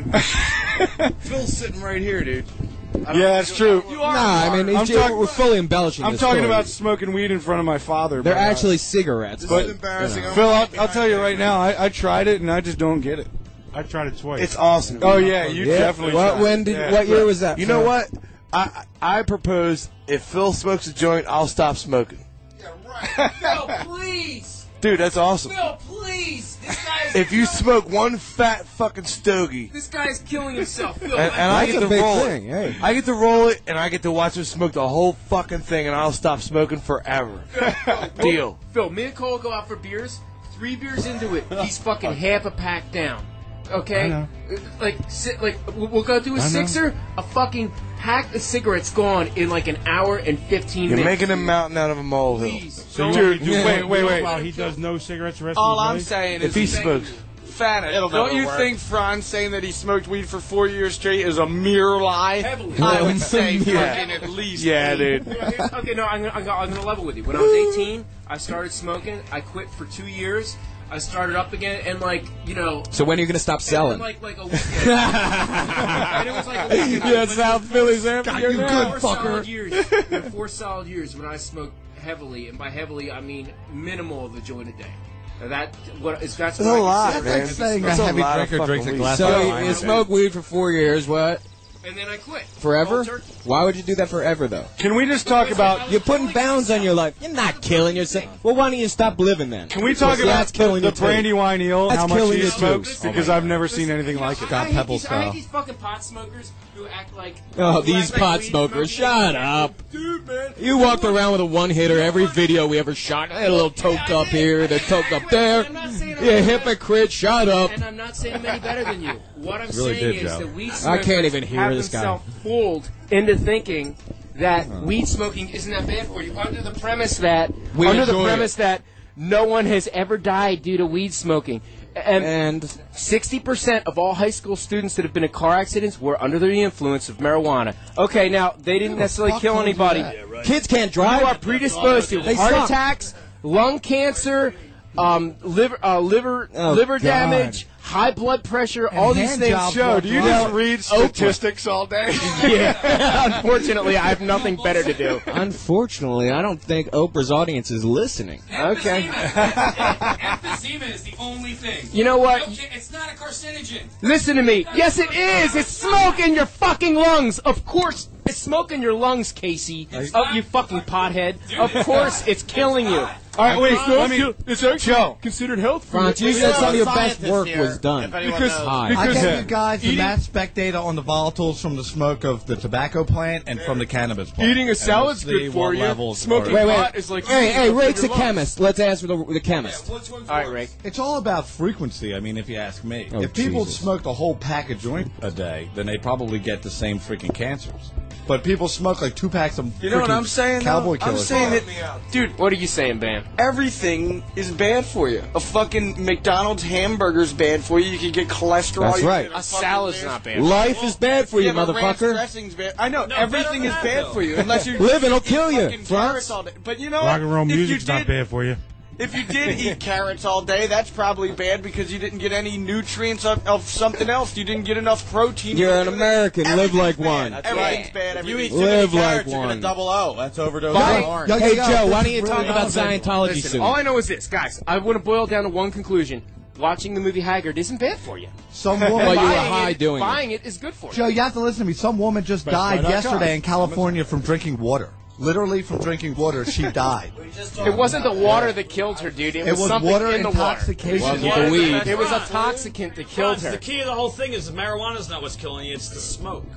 Phil's sitting right here, dude. Yeah, that's true. Nah, I mean, we're fully embellishing I'm this talking story. about smoking weed in front of my father. They're but, actually cigarettes. This But, is embarrassing. you know. Phil, I'll tell you right now, I tried it, and I just don't get it. I tried it twice. It's awesome. Oh, yeah, you definitely tried it. What year was that? You know what? I propose if Phil smokes a joint, I'll stop smoking. Phil, please! Dude, that's awesome. Phil, please! This guy's If you smoke one fat fucking stogie, This guy's killing himself. Phil, and I get to big roll thing, it, hey. I get to roll it, and I get to watch him smoke the whole fucking thing, and I'll stop smoking forever. Deal. Phil, me and Cole go out for beers. 3 beers into it, he's fucking half a pack down. Okay? I know. Like we'll go do a sixer, a fucking pack of cigarettes gone in like an hour and 15 You're minutes. making a mountain out of a molehill. Please. So Dude, you wait. While he does no cigarettes the rest All of I'm his life? saying If is, he smokes. Fana, It'll don't never you work. think Franz saying that he smoked weed for 4 years straight is a mere lie? Heavily. I would say Yeah. fucking at least. Yeah, 8. dude. Okay, no, I'm gonna level with you. When I was 18, I started smoking. I quit for 2 years. I started up again, and So when are you going to stop selling? like a weekend. And it was like a weekend. Yeah, South Philly's empty. You now. good fucker. 4 solid years when I smoked heavily, and by heavily I mean minimal of a joint a day. Now that's a lot, man. That's like saying a That's a heavy lot of drinker fucking drinks a weed. glass So of wine. you smoked weed for 4 years, what? and then I quit. Forever? Cold turkey. Why would you do that forever, though? Can we just talk about... You're putting bounds on your life. You're not killing yourself. Well, why don't you stop living then? Can we talk See, about that's killing the you too. Brandywine Eel, That's how much killing he you too. smokes? Because I've never seen anything like it. Scott Pebble I style. hate these fucking pot smokers who act like... Oh, who these act like pot weed smokers. smokers. Shut up. Dude, man. You walked around with a one-hitter every video we ever shot. I had a little toke up here, the toke up there. I'm not saying I'm You better. hypocrite, shut up. And I'm not saying I'm any better than you. What I'm Really saying did, is Joe. that weed I smokers can't even hear have this guy. themselves fooled into thinking that weed smoking isn't that bad for you, under the premise that no one has ever died due to weed smoking. And 60% of all high school students that have been in car accidents were under the influence of marijuana. Okay, now they didn't necessarily kill anybody. Kids can't drive. You are predisposed to They heart suck. attacks, lung cancer, liver damage, high blood pressure, all these hand things. jobs Joe, while do you driving. just read statistics all day? Yeah, unfortunately, I have nothing better to do. Unfortunately, I don't think Oprah's audience is listening. Okay. Emphysema is the only thing. You know what? It's not a carcinogen. Listen to me. Yes, it is. It's smoke in your fucking lungs. Of course, it's smoke in your lungs, Casey. Oh, you fucking pothead. Of course, it's killing you. All right, wait. Let me. It's actually Joe. considered health food. Franz, you said some of your best scientist work here, was done. if anyone Because- knows. Hi. I Because gave you guys the eating- mass spec data on the volatiles from the smoke of the tobacco plant and from the cannabis plant. Eating a And salad's we'll see good for what you. levels Smoking are- pot is like... Hey, Rake's a chemist. Let's answer the chemist. All right, Ray. It's all about frequency, I mean, if you ask me. Oh, if people Jesus. smoked a whole pack of joint a day, then they probably get the same freaking cancers. But people smoke like 2 packs of You know what freaking I'm saying, though? Cowboy I'm killers. saying that, Dude, What are you saying, Bam? everything is bad for you. A fucking McDonald's hamburger's bad for you. You can get cholesterol. That's you right. can get A salad's not bad. Life is bad for you, Yeah, but ranch motherfucker. dressing's bad. I know everything is bad for you unless you Living will kill you, fucking Franz. carrots all day. But you know Rock and roll what? If you music's not did- bad for you. If you did eat carrots all day, that's probably bad because you didn't get any nutrients of something else. You didn't get enough protein. You're an American. Live like one. Everything's bad. If you eat Everything's too many Live like carrots, you're one. gonna double O. That's overdose Bye. of orange. Yo, yo, Hey, yo, Joe, this why is don't you talk really about awesome. Scientology Listen, soon? all I know is this, guys. I want to boil down to one conclusion. Watching the movie Haggard isn't bad for you. Some woman, Well, you were Buying high it, doing it. buying it is good for you. Joe, you have to listen to me. Some woman just died yesterday in California from drinking water. Literally from drinking water, she died. It wasn't the water that killed her, dude. It It was was something water in the intoxication. water. Wasn't the weed. It was a toxicant that killed Franz, her. the key of the whole thing is marijuana's not what's killing you, it's the smoke.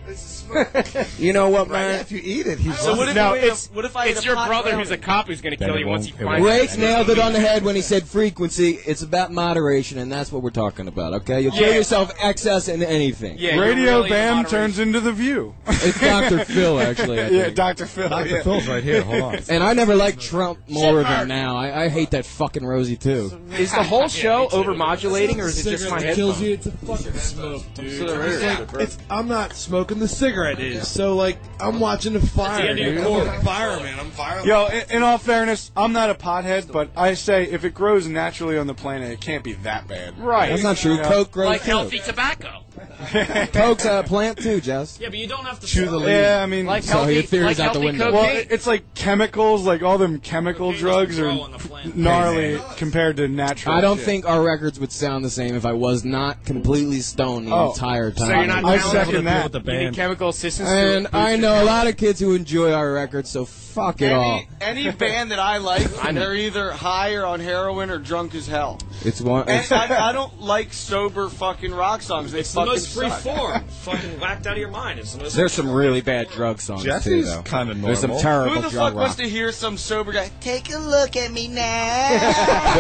You know what, man? If you eat it, he's So what if No, you ate a- it's what if I ate it's a your pot brother brownie? who's a cop who's going to kill you once he finds Rake nailed it on the head when he said frequency. It's about moderation, and that's what we're talking about, okay? You'll kill yourself excess in anything. Radio Bam turns into The View. It's Dr. Phil, actually. I Yeah, think. Dr. Phil. Dr. Phil's right here. Hold on. And I never liked Trump more than now. I hate that fucking Rosie, too. Is the whole show overmodulating, or is it just my headphones? Kills you. It's a fucking smoke, dude. It's like, I'm not smoking. The cigarette is. So like, I'm watching the fire. Dude. I'm fire, man. I'm fire. Yo, in all fairness, I'm not a pothead, but I say if it grows naturally on the planet, it can't be that bad. Right. That's not true. Yeah. Coke grows Like too. healthy tobacco. Coke's a plant too, Jess. Yeah, but you don't have to Chew the leaf. Yeah, I mean, Like So your healthy, theory's like out the healthy window. well, cocaine. it's like chemicals, like all them chemical drugs are gnarly compared to natural. I don't shit. think our records would sound the same if I was not completely stoned the entire time. So you're not I down second with that. the you need chemical assistance. And to I know a lot of kids who enjoy our records, so fuck it all. Any band that I like, they're either high or on heroin or drunk as hell. It's one. And I don't like sober fucking rock songs. They It's the fucking most free suck. form. Fucking whacked out of your mind. It's the most. There's some really bad drug songs too, Jesse's though. kind of There's some normal. terrible Who the drug fuck wants rock. to hear some sober guy? Take a look at me now.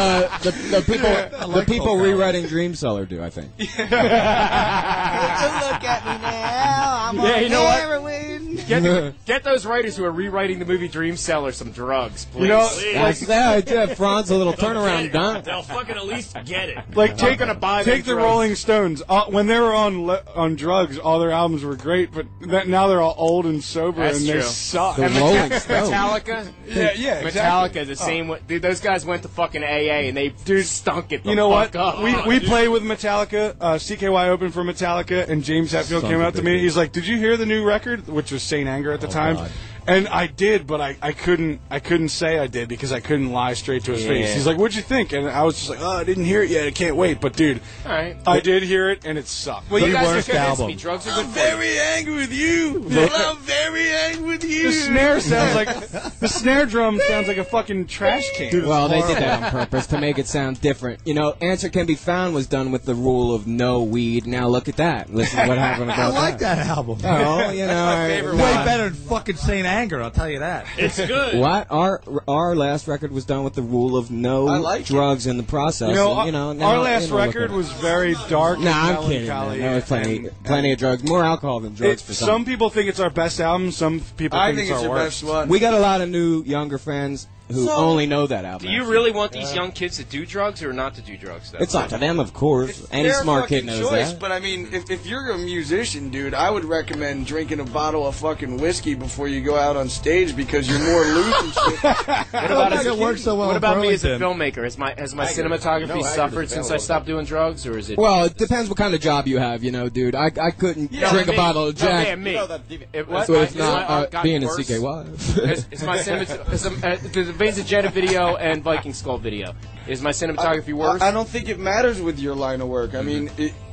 The people rewriting Dream Seller do, I think. Take a look at me now. I'm Yeah, on you know what? heroin. Get those writers who are rewriting the movie Dream Seller some drugs, please. You know, That's that. Yeah, Franz, a little turnaround done. They'll fucking at least get it. like I'm take gonna buy take them the drugs. Rolling Stones. When they were on drugs, all their albums were great, but now they're all old and sober That's and they true. suck. The And Rolling Stones. Metallica. Yeah, exactly. Metallica, the same way. Dude, those guys went to fucking AA and they stunk it the You know fuck what? up. We played with Metallica. CKY opened for Metallica, and James Hetfield came out to me. He's like, "Did you hear the new record?" Which was Saint Anger at the time. God. And I did, but I couldn't say I did because I couldn't lie straight to his face. He's like, "What'd you think?" And I was just like, "Oh, I didn't hear it yet. I can't wait." But dude, All right. I did hear it, and it sucked. Well, you guys worst are convinced album. me. Drugs are good for you. angry with you. I'm very angry with you. The snare sounds like the snare drum sounds like a fucking trash can. Well, they did that on purpose to make it sound different. You know, Answer Can Be Found was done with the rule of no weed. Now look at that. Listen to what happened I about like that album. Oh, you know. Way better than fucking Saint Anger, I'll tell you that. It's good. What? Our last record was done with the rule of no like drugs in the process. You know, and, now, our last look record at it. was very dark. Nah, and I'm kidding. Man. melancholy There was plenty of drugs, more alcohol than drugs for Some people think it's our best album. Some people I think think it's it's our your worst. best one. We got a lot of new, younger friends who only know that album. Do you really want these young kids to do drugs or not to do drugs? Though? It's up to them, of course. Any Their smart kid fucking knows choice, that. But I mean, if you're a musician, dude, I would recommend drinking a bottle of fucking whiskey before you go out on stage because you're more loose and shit. What about, think it works so well what in about me as a Burlington. filmmaker? Has my cinematography suffered since I stopped doing drugs, or is it? Well, it depends what kind of job you have, dude. I couldn't drink a bottle of Jack. Yeah, me. So it's not being in CKY. It's my the Vazagetta video and Viking Skull video. Is my cinematography worse? I don't think it matters with your line of work. I mean,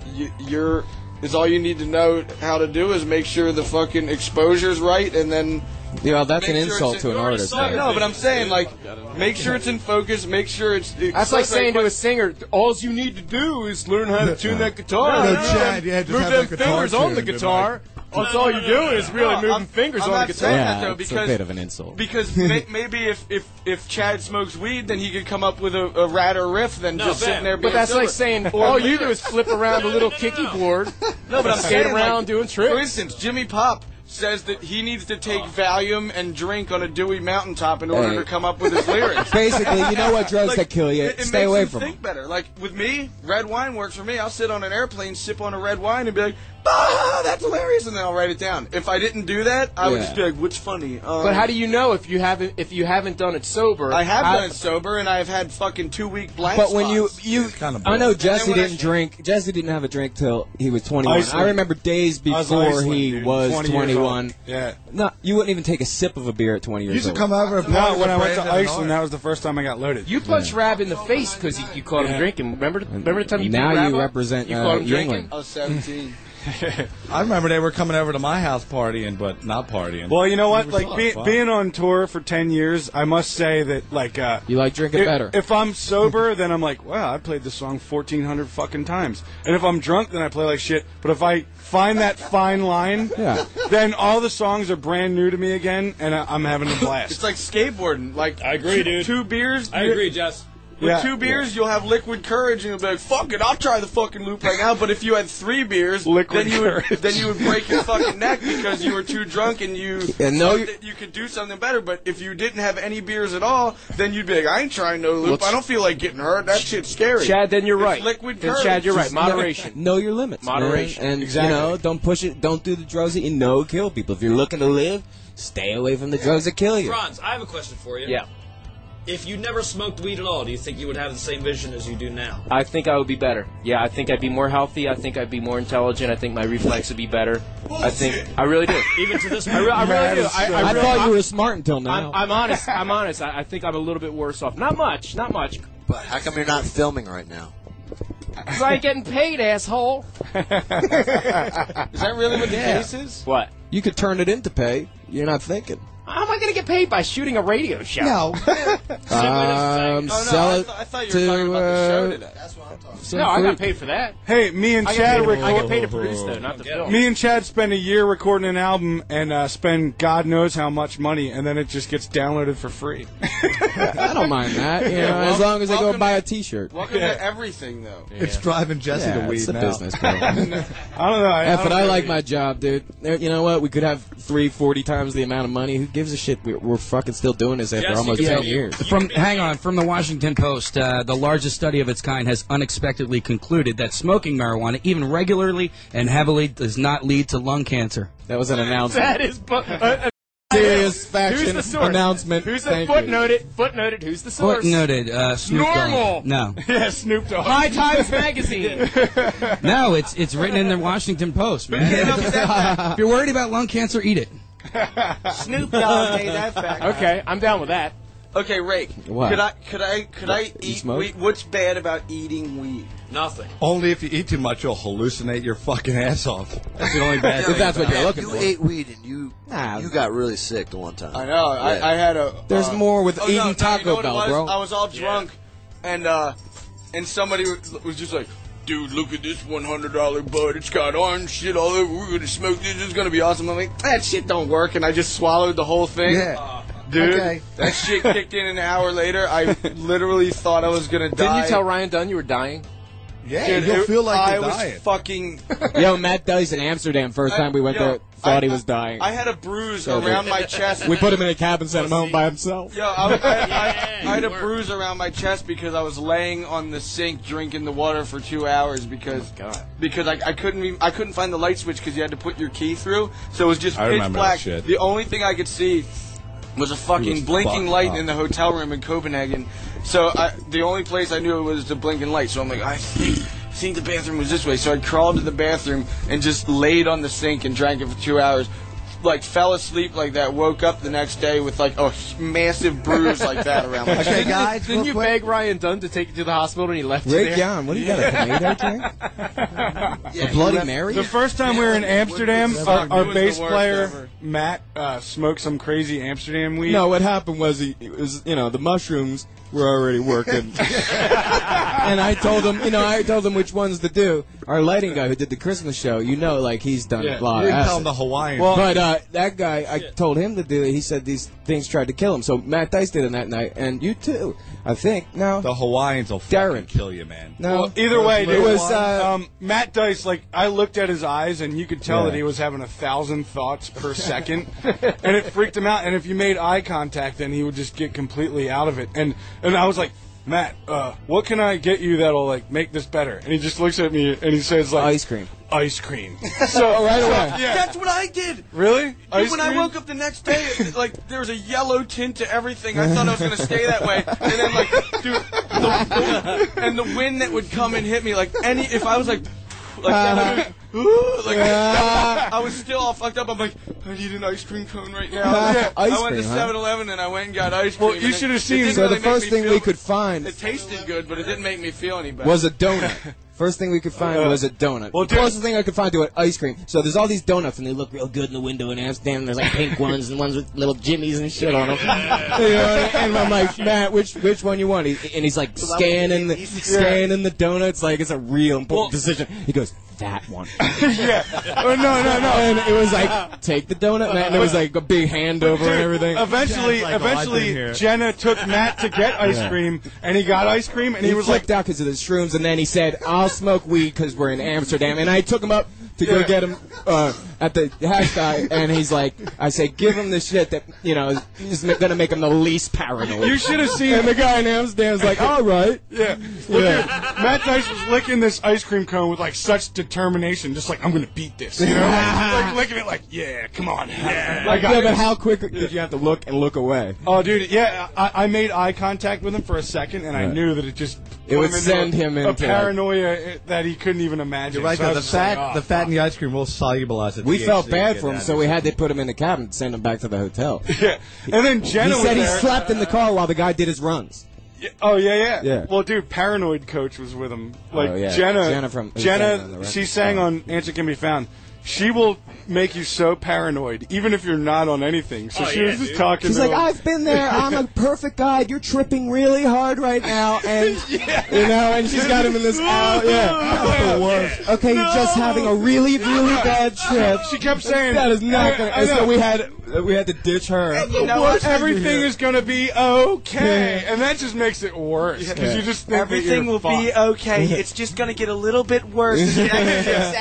it's all you need to know how to do is make sure the fucking exposure's right, and then. Yeah, that's an make sure insult it's to an artist. No, but I'm saying, like, make sure it's in focus, make sure it's... That's like saying to a singer, all you need to do is learn how to tune that guitar. No, Chad, yeah, just move have them the guitar fingers on the tuned, guitar. That's all you're doing is really moving fingers I'm on not the guitar. saying Yeah, that, though, it's a because, bit of an insult. Because maybe if Chad smokes weed, then he could come up with a radder riff than just sitting there being But that's like sober. saying all you do is flip around a little kicky board. No, but I'm skate saying, around like, doing tricks. For instance, Jimmy Pop says that he needs to take Valium and drink on a dewy mountaintop in order Hey. to come up with his lyrics. Basically, you know what drugs Like, that kill you? it Stay makes away him from think them. better. Like with me, red wine works for me. I'll sit on an airplane, sip on a red wine, and be like, "Ah, that's hilarious," and then I'll write it down. If I didn't do that, I would Yeah. just be like, "What's funny?" But how do you know if you haven't done it sober? I have done it sober, and I've had fucking 2 week blank But when you kind of I know And Jesse then when didn't drink. Jesse didn't have a drink till he was 21. Iceland. I remember days I was before Iceland, he dude, was 20 years 21. old. Yeah. No, you wouldn't even take a sip of a beer at 20 years You used to old. come over and No, party when with I went to Brandon and Iceland, Art. that was the first time I got loaded. You punched Rab in the face because you caught him drinking. Remember the time you Now beat Rab you up? represent You caught him Yingling. drinking. I was 17. I remember they were coming over to my house partying, but not partying. Well, you know what? It Like was fun. being on tour for 10 years, I must say that like you like drinking better. If I'm sober, then I'm like, wow, I played this song 1,400 fucking times. And if I'm drunk, then I play like shit. But if I find that fine line, then all the songs are brand new to me again, and I'm having a blast. It's like skateboarding. Like I agree, dude. 2 beers. I agree, Jess. With 2 beers, you'll have liquid courage, and you'll be like, "Fuck it, I'll try the fucking loop right now." But if you had 3 beers, then you would break your fucking neck because you were too drunk and you thought that you could do something better. But if you didn't have any beers at all, then you'd be like, "I ain't trying no loop. I don't feel like getting hurt. That shit's scary." Chad, then you're right. Liquid Then courage. Chad, you're right. Moderation. Know your limits. Moderation. Man. And Exactly. you know, don't push it. Don't do the drugs that you know kill people. If you're looking to live, stay away from the drugs that kill you. Franz, I have a question for you. Yeah. If you never smoked weed at all, do you think you would have the same vision as you do now? I think I would be better. Yeah, I think I'd be more healthy. I think I'd be more intelligent. I think my reflex would be better. I really do. Even to this I really do. I thought you were smart until now. I'm honest. I'm honest. I think I'm a little bit worse off. Not much. Not much. But how come you're not filming right now? Because I ain't getting paid, asshole. Is that really what the case is? What? You could turn it into pay. You're not thinking. How am I going to get paid by shooting a radio show? No. Sell it I thought you were talking about the show today. That's what I'm talking about. No, I got paid for that. Hey, me and I Chad get paid to produce, though, not to film. Me and Chad spend a year recording an album and spend God knows how much money, and then it just gets downloaded for free. I don't mind that. You know, as long as I go buy a T-shirt. Welcome to everything, though. It's driving Jesse to weed it's a now. business, bro. I don't know. But I like my job, dude. You know what? We could have 40 times the amount of money. Who gives a shit? We're fucking still doing this after almost 10 years. From the Washington Post, the largest study of its kind has unexpectedly concluded that smoking marijuana, even regularly and heavily, does not lead to lung cancer. That was an announcement. That is serious faction Who's the source? announcement. Who's the Thank footnoted? Footnoted. Who's the source? Footnoted. Snoop Normal. Dogg. No. Yeah, Snoop Dogg. High Times Magazine. No, it's written in the Washington Post, man. If you're worried about lung cancer, eat it. Snoop Dogg made that fact. Okay, I'm down with that. Okay, Rake. What? Could I eat weed? What's bad about eating weed? Nothing. Only if you eat too much, you'll hallucinate your fucking ass off. That's the only bad thing. If that's what you're looking You for. ate weed and you got really sick the one time. I know. Yeah. I had a. There's more with eating no, Taco you know what Bell, it was? bro. I was all drunk, and somebody was just like, "Dude, look at this $100 bud. It's got orange shit all over. We're gonna smoke this. It's gonna be awesome." I'm like, "That shit don't work," and I just swallowed the whole thing. Yeah. Dude, Okay. that shit kicked in an hour later. I literally thought I was gonna die. Didn't you tell Ryan Dunn you were dying? Yeah, Dude, you'll feel like I you're was dying. fucking. Yo, Matt Dice in Amsterdam, first time we went there, thought he was dying. I had a bruise around my chest. We put him in a cabin, sent him home by himself. Yo, I had a bruise around my chest because I was laying on the sink drinking the water for 2 hours because I couldn't find the light switch because you had to put your key through, so it was just I pitch remember black. that shit. The only thing I could see was a fucking blinking fucked light up. in the hotel room in Copenhagen. So the only place I knew was the blinking light. So I'm like, I think the bathroom was this way. So I crawled to the bathroom and just laid on the sink and drank it for 2 hours. Like fell asleep like that. Woke up the next day with like a massive bruise like that around my Okay, chest. guys, Didn't you beg Ryan Dunn to take you to the hospital and he left you Rick there? Young, what do you got, a tomato drink? A Bloody Mary? The first time we were in Amsterdam, our It was bass the worst player ever. Matt smoked some crazy Amsterdam weed. No, what happened was the mushrooms were already working. And I told him which ones to do. Our lighting guy who did the Christmas show, like he's done a lot You of didn't tell acid. him the Hawaiian. But that guy, I told him to do it. He said these things tried to kill him. So Matt Dice did it that night, and you too, I think. No, the Hawaiians will fucking kill you, man. no. Well, either way, it dude, was. Matt Dice. Like I looked at his eyes, and you could tell that he was having 1,000 thoughts per second, and it freaked him out. And if you made eye contact, then he would just get completely out of it. And I was like, Matt, what can I get you that'll like make this better? And he just looks at me and he says like, ice cream. Ice cream. So right away. Yeah. That's what I did. Really? Dude, when I woke up the next day, like there was a yellow tint to everything. I thought I was gonna stay that way, and then like, dude, and the wind that would come and hit me, like if I was like that, I was still all fucked up. I'm like, I need an ice cream cone right now. Ice I went to cream, huh? 7-Eleven and I went and got ice cream. Well, you and should have it seen- didn't So really the make first me thing feel- we could find- It tasted good, but it didn't make me feel any better. Was a donut. First thing we could find was a donut. Well, The closest thing I could find to an ice cream. So there's all these donuts, and they look real good in the window in Amsterdam. There's like pink ones and ones with little jimmies and shit on them. And I'm like, Matt, which one you want? And he's like scanning the donuts like it's a real important decision. He goes, that one. Yeah. Oh, no. And it was like, take the donut, Matt, and it was like a big handover and everything. Eventually, Jenna took Matt to get ice cream, and he got ice cream, and he was like, flipped out because of the shrooms, and then he said, I'll smoke weed because we're in Amsterdam. And I took him up to go get him at the hash guy, and he's like, I say, give him the shit that, is going to make him the least paranoid. You should have seen. And the guy in Amsterdam's like, all right. Yeah. Well, dude, Matt Dice was licking this ice cream cone with like such determination, just like, I'm going to beat this. Like licking it like, yeah, come on. Yeah. But how quick did you have to look and look away? Oh, dude, yeah, I made eye contact with him for a second, and I knew that it just It would send him a into paranoia that he couldn't even imagine. You're right, So I though, was the just fat, like, oh, the fat in the ice cream will solubilize it. We felt bad for him, so we had to put him in the cab and send him back to the hotel. Yeah. And then Jenna He said was he there. slept in the car while the guy did his runs. Oh yeah. Yeah. Well, dude, Paranoid Coach was with him. Like Oh, yeah. Jenna, Jenna from- who sang on the record. she sang on Answer Can Be Found. She will make you so paranoid, even if you're not on anything. So she was just talking. She's to like, him. I've been there. I'm a perfect guide. You're tripping really hard right now, and and she's got him in this out. Yeah, the worst. Okay, you're just having a really, really bad trip. She kept saying that is not going. I And so know. we had to ditch her. And you know what? Everything is gonna be okay, and that just makes it worse because you just think Everything will be okay. It's just going to get a little bit worse in the next 6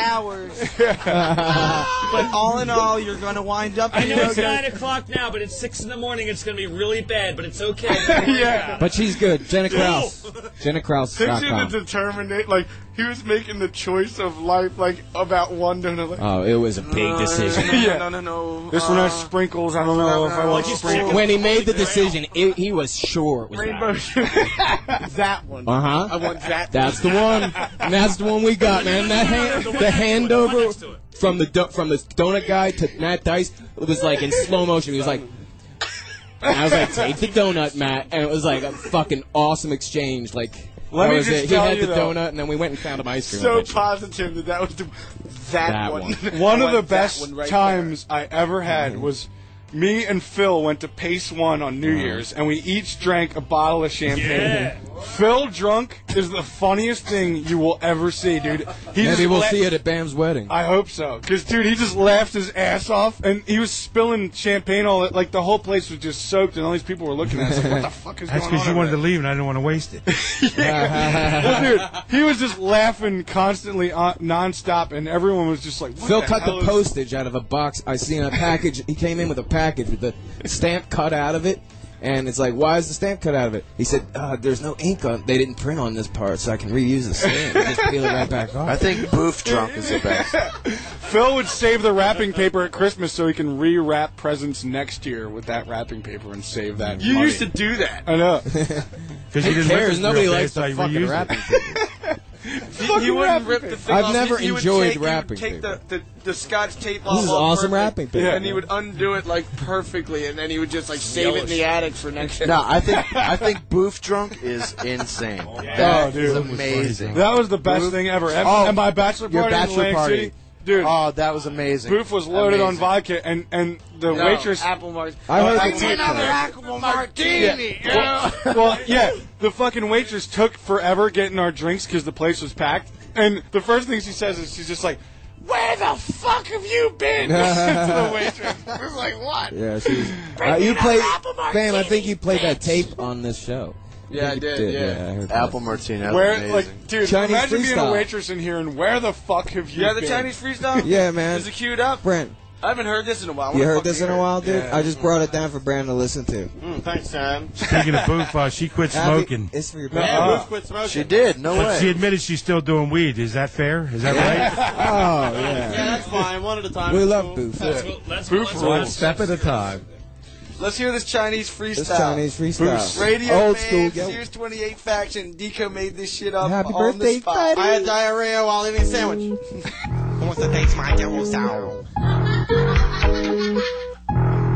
hours. But all in all, you're going to wind up. I know it's 9 o'clock now, but it's 6 in the morning. It's going to be really bad, but it's okay. Yeah. But she's good. Jenna Kraus. Jenna Kraus. Picture the determination, like he was making the choice of life, like about one donut. Like, Oh, it was a big decision. No. This one has sprinkles. I don't know if I want sprinkles. When he made the decision, he was sure it was Rainbow that one. Uh huh. I want that. That's the one. And that's the one we got, man. The handover from the donut guy to Matt Dice, it was like in slow motion. He was like, and I was like, take the donut, Matt, and it was like a fucking awesome exchange. Like, Let that me was just it. tell He had you, the though, donut, and then we went and found him ice cream. So eventually. positive that was that one. One of I the want best that one right times I ever had was me and Phil went to Pace One on New Year's, and we each drank a bottle of champagne. Yeah. Phil drunk is the funniest thing you will ever see, dude. Maybe we'll see it at Bam's wedding. I hope so, because dude, he just laughed his ass off, and he was spilling champagne all like the whole place was just soaked, and all these people were looking at us like, "What the fuck is That's going on?" because you over wanted there? to leave and I didn't want to waste it. Well, dude, he was just laughing constantly, nonstop, and everyone was just like, what Phil the cut hell the is- postage out of a box. I seen a package. He came in with a package with the stamp cut out of it. And it's like, why is the stamp cut out of it? He said, there's no ink on. They didn't print on this part, so I can reuse the stamp. Just peel it right back off. I think Boof Drunk is the best. Phil would save the wrapping paper at Christmas so he can re-wrap presents next year with that wrapping paper and save that You money. used to do that. I know. Because Who cares? Nobody likes the fucking wrapping paper. He wouldn't rip the thing I've off. never He would enjoyed take, wrapping He would paper. take the scotch tape off. This is all awesome perfect, wrapping paper. And he would undo it like perfectly, and then he would just like save it in the attic for next year. No, I think Boof Drunk is insane. Oh, That dude. is amazing. That was the best Boof- thing ever. Oh, and my bachelor your party in bachelor Atlantic party. City, dude. Oh, that was amazing. Boof was loaded on Amazing. vodka, and the No, waitress. apple martini. I heard Like the another tip. apple martini. You know? Well, yeah, the fucking waitress took forever getting our drinks because the place was packed. And the first thing she says is she's just like, "Where the fuck have you been?" to the waitress. I was like, "What?" Yeah, she's. Bring me You played, another apple Bam. I think martini, you played that bitch. tape on this show. Yeah, I did. Yeah. I heard Apple Martini. That was Where, amazing. like, dude, Chinese imagine being a freestyle. waitress in here and where the fuck have you Yeah, been? the Chinese freestyle. Yeah, man. Is it queued up? Brent, I haven't heard this in a while. I you wanna heard fucking this in hear a it. while, dude? Yeah. I just brought it down for Brandon to listen to. Thanks, Sam. Speaking of Boof, she quit smoking. It's for your Yeah, birthday. Boof quit smoking. She did. No But she way. admitted she's still doing weed. Is that fair? Is that right? Oh, Yeah, yeah. that's fine. One at a time. We That's love cool. Boof. Let's Boof go. rules. Step at a time. Let's hear this Chinese freestyle. This Chinese freestyle. Radio Old Man, school. Yo. Sears 28 Faction. Deco made this shit up Happy on birthday, the spot. buddy. I had diarrhea while eating a sandwich. What's the taste my yellow sour?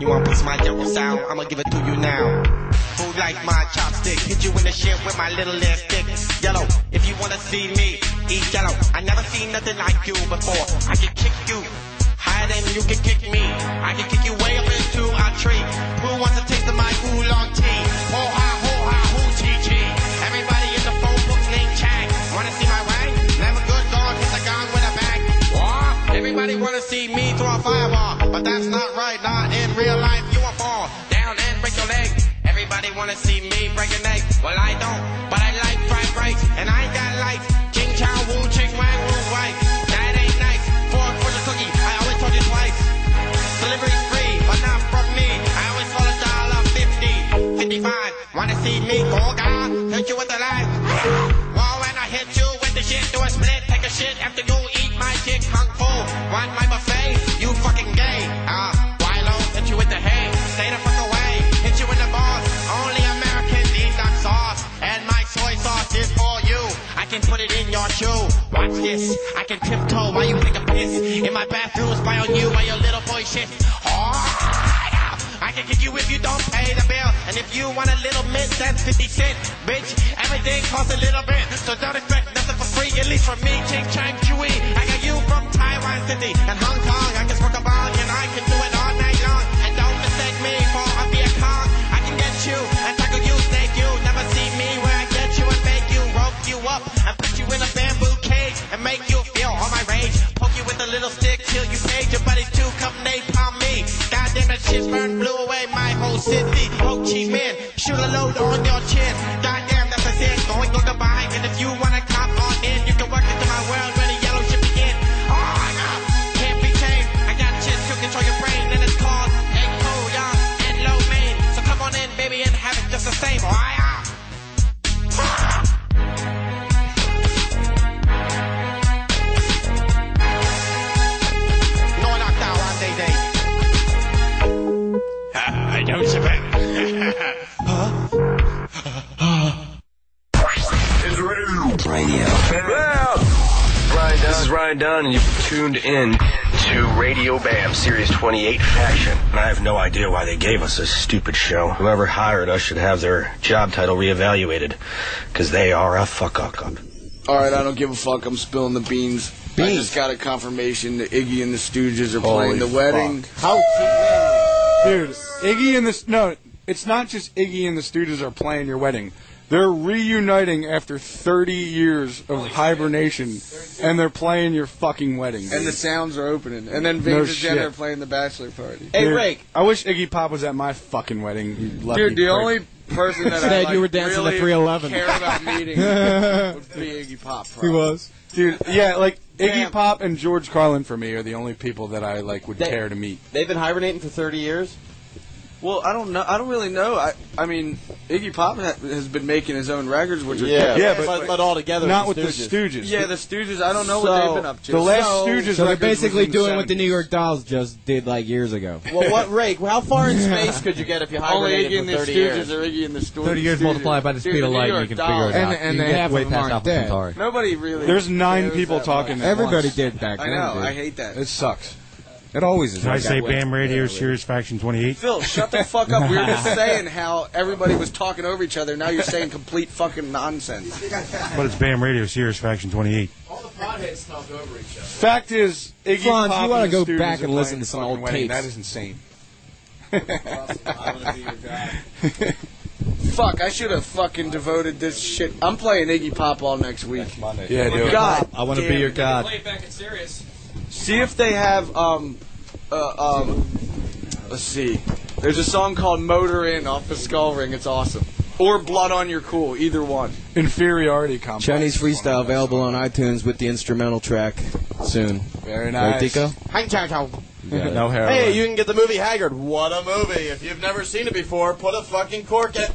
want a piece of my jungle sound? I'ma give it to you now. Who like my chopstick? Hit you in the shit with my little ass stick. Yellow, if you wanna see me, eat yellow. I never seen nothing like you before. I can kick you higher than you can kick me. I can kick you way up into a tree. Who wants to taste of my oolong tea? Ho ha, hoo chi chi. Everybody in the phone book named Chang. Wanna see my wang? Never good gone, hit the gong with a bang. What? Everybody wanna see me throw a fireball, but that's not right. Not in real life. You will fall down and break your leg. Everybody wanna see me break a neck. Well, I don't, but I like fried rice, and I ain't got lights. Ching chow woo, ching wang woo, white. That ain't nice. For the cookie, I always told you twice. Delivery's free, but not from me. I always call $1.50, 55. Wanna see me go God? Hit you with the line. Well, when I hit you with the shit, do a split, take a shit after you eat my chick kung fu. Want my buffet? You fucking gay. Wilo, hit you with the hay. Stay the fuck away. Hit you in the balls. Only American deep duck sauce. And my soy sauce is for you. I can put it in your shoe. Watch this. I can tiptoe while you take a piss. In my bathroom, spy on you while your little boy shit. I can kick you if you don't pay the bill. And if you want a little mint, that's 50 cents. Bitch, everything costs a little bit. So don't expect nothing for free, at least from me, Ching Chang Chewy. I got you from Taiwan City and Hong Kong. I can smoke a bong and I can do it all night long. And don't mistake me for a Viet Cong. I can get you and tackle you, snake you. Never see me where I get you and make you, rope you up and put you in a bamboo cage and make you feel all my rage. Poke you with a little stick till you page your buddies to come napalm me. Goddamn, that shit burned, blew away my whole city. Ho Chi Minh, shoot a load on your chin. Goddamn, that's a sin. Going go goodbye. And if you wanna cop on in, you can work into my world where the yellow shit begin. Can't be tamed. I got shit to control your brain, and it's called Echo Young and Low Main. So come on in, baby, and have it just the same. Don't you bet. It's radio. This is Ryan Dunn, and you've tuned in to Radio Bam, Series 28 Faction. And I have no idea why they gave us this stupid show. Whoever hired us should have their job title reevaluated, because they are a fuck-up. Alright, I don't give a fuck. I'm spilling the beans. I just got a confirmation that Iggy and the Stooges are playing the wedding. How? Dude, Iggy and the... No, it's not just Iggy and the Stooges are playing your wedding. They're reuniting after 30 years of hibernation, and they're playing your fucking wedding. And the sounds are opening. And then Vince and Jenna are playing the bachelor party. Hey, Rake. I wish Iggy Pop was at my fucking wedding. Dude, the only person that I like, you were dancing really the 311. care about meeting would be Iggy Pop. Probably. He was. Dude, yeah, like, Iggy Pop and George Carlin for me are the only people that I like would care to meet. They've been hibernating for 30 years? Well, I don't know. I don't really know. I mean, Iggy Pop has been making his own records, which are but all together. Not with the Stooges. Yeah, the Stooges. I don't know what they've been up to. The last Stooges. So they're basically doing what the New York Dolls just did like years ago. Well, what Rake? How far in space could you get if you hibernated for 30 years? Or Iggy and the Stooges. 30 years multiplied by the speed of light, you can figure it out. And they have way them past aren't Alpha dead. Centauri. Nobody really. There's 9 people talking. Everybody did back then. I know. Dude. I hate that. It sucks. It always is. Can I say Bam Radio Series Faction 28? Phil, shut the fuck up. We were just saying how everybody was talking over each other. Now you're saying complete fucking nonsense. But it's Bam Radio Series Faction 28. All the potheads talk over each other. Fact is, Iggy Franz, Pop you ought to and go the Stooges back and are listen to playing some old wedding. tapes. That is insane. Fuck, I should have fucking devoted this shit. I'm playing Iggy Pop all next week. Yeah, dude. God, I want to be your god. Play it back in serious. see if they have let's see. There's a song called Motor In off the Skull Ring. It's awesome. Or Blood on Your Cool. Either one. Inferiority complex. Chinese Freestyle available on iTunes with the instrumental track soon. Very nice. Right, Tico? No heroin. Hey, you can get the movie Haggard. What a movie. If you've never seen it before, put a fucking cork in.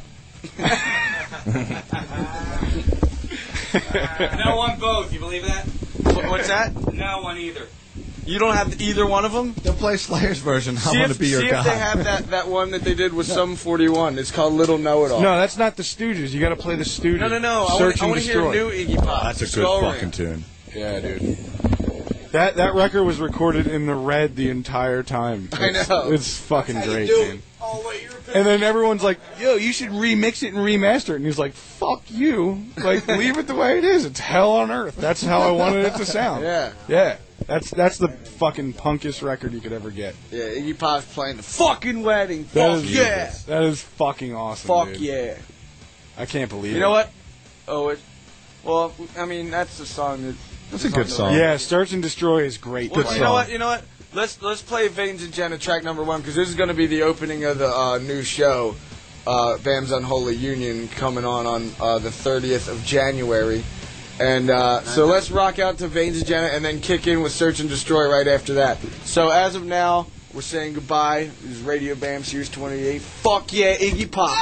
No on both. You believe that? What's that? No on either. You don't have either one of them? They'll play Slayer's version. I want to be your see god. if they have that one that they did with Sum 41. It's called Little Know-It-All. No, that's not the Stooges. You got to play the Stooges. No. Search I and want to hear Destroy. new Iggy Pop. That's a Skull good Ring. fucking tune. Yeah, dude. That record was recorded in the red the entire time. I know. It's fucking great, man. And then everyone's like, yo, you should remix it and remaster it. And he's like, fuck you. Like, leave it the way it is. It's hell on earth. That's how I wanted it to sound. Yeah. Yeah. That's the fucking punkest record you could ever get. Yeah, Iggy Pop's playing the fucking wedding. That Fuck is- yeah. That is fucking awesome, Fuck dude. yeah. I can't believe it. You know what? Oh, well, I mean, that's the song that... That's a good song. Yeah, Search and Destroy is great. Well, you know what? Let's play Veins and Jenna track number 1, because this is going to be the opening of the new show, Bam's Unholy Union, coming on the 30th of January. And so let's rock out to Veins and Jenna and then kick in with Search and Destroy right after that. So as of now, we're saying goodbye. This is Radio Bam Series 28. Fuck yeah, Iggy Pop.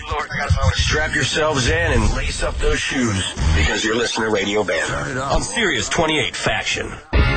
Strap yourselves in and lace up those shoes because you're listening to Radio Bam on Sirius 28 Faction.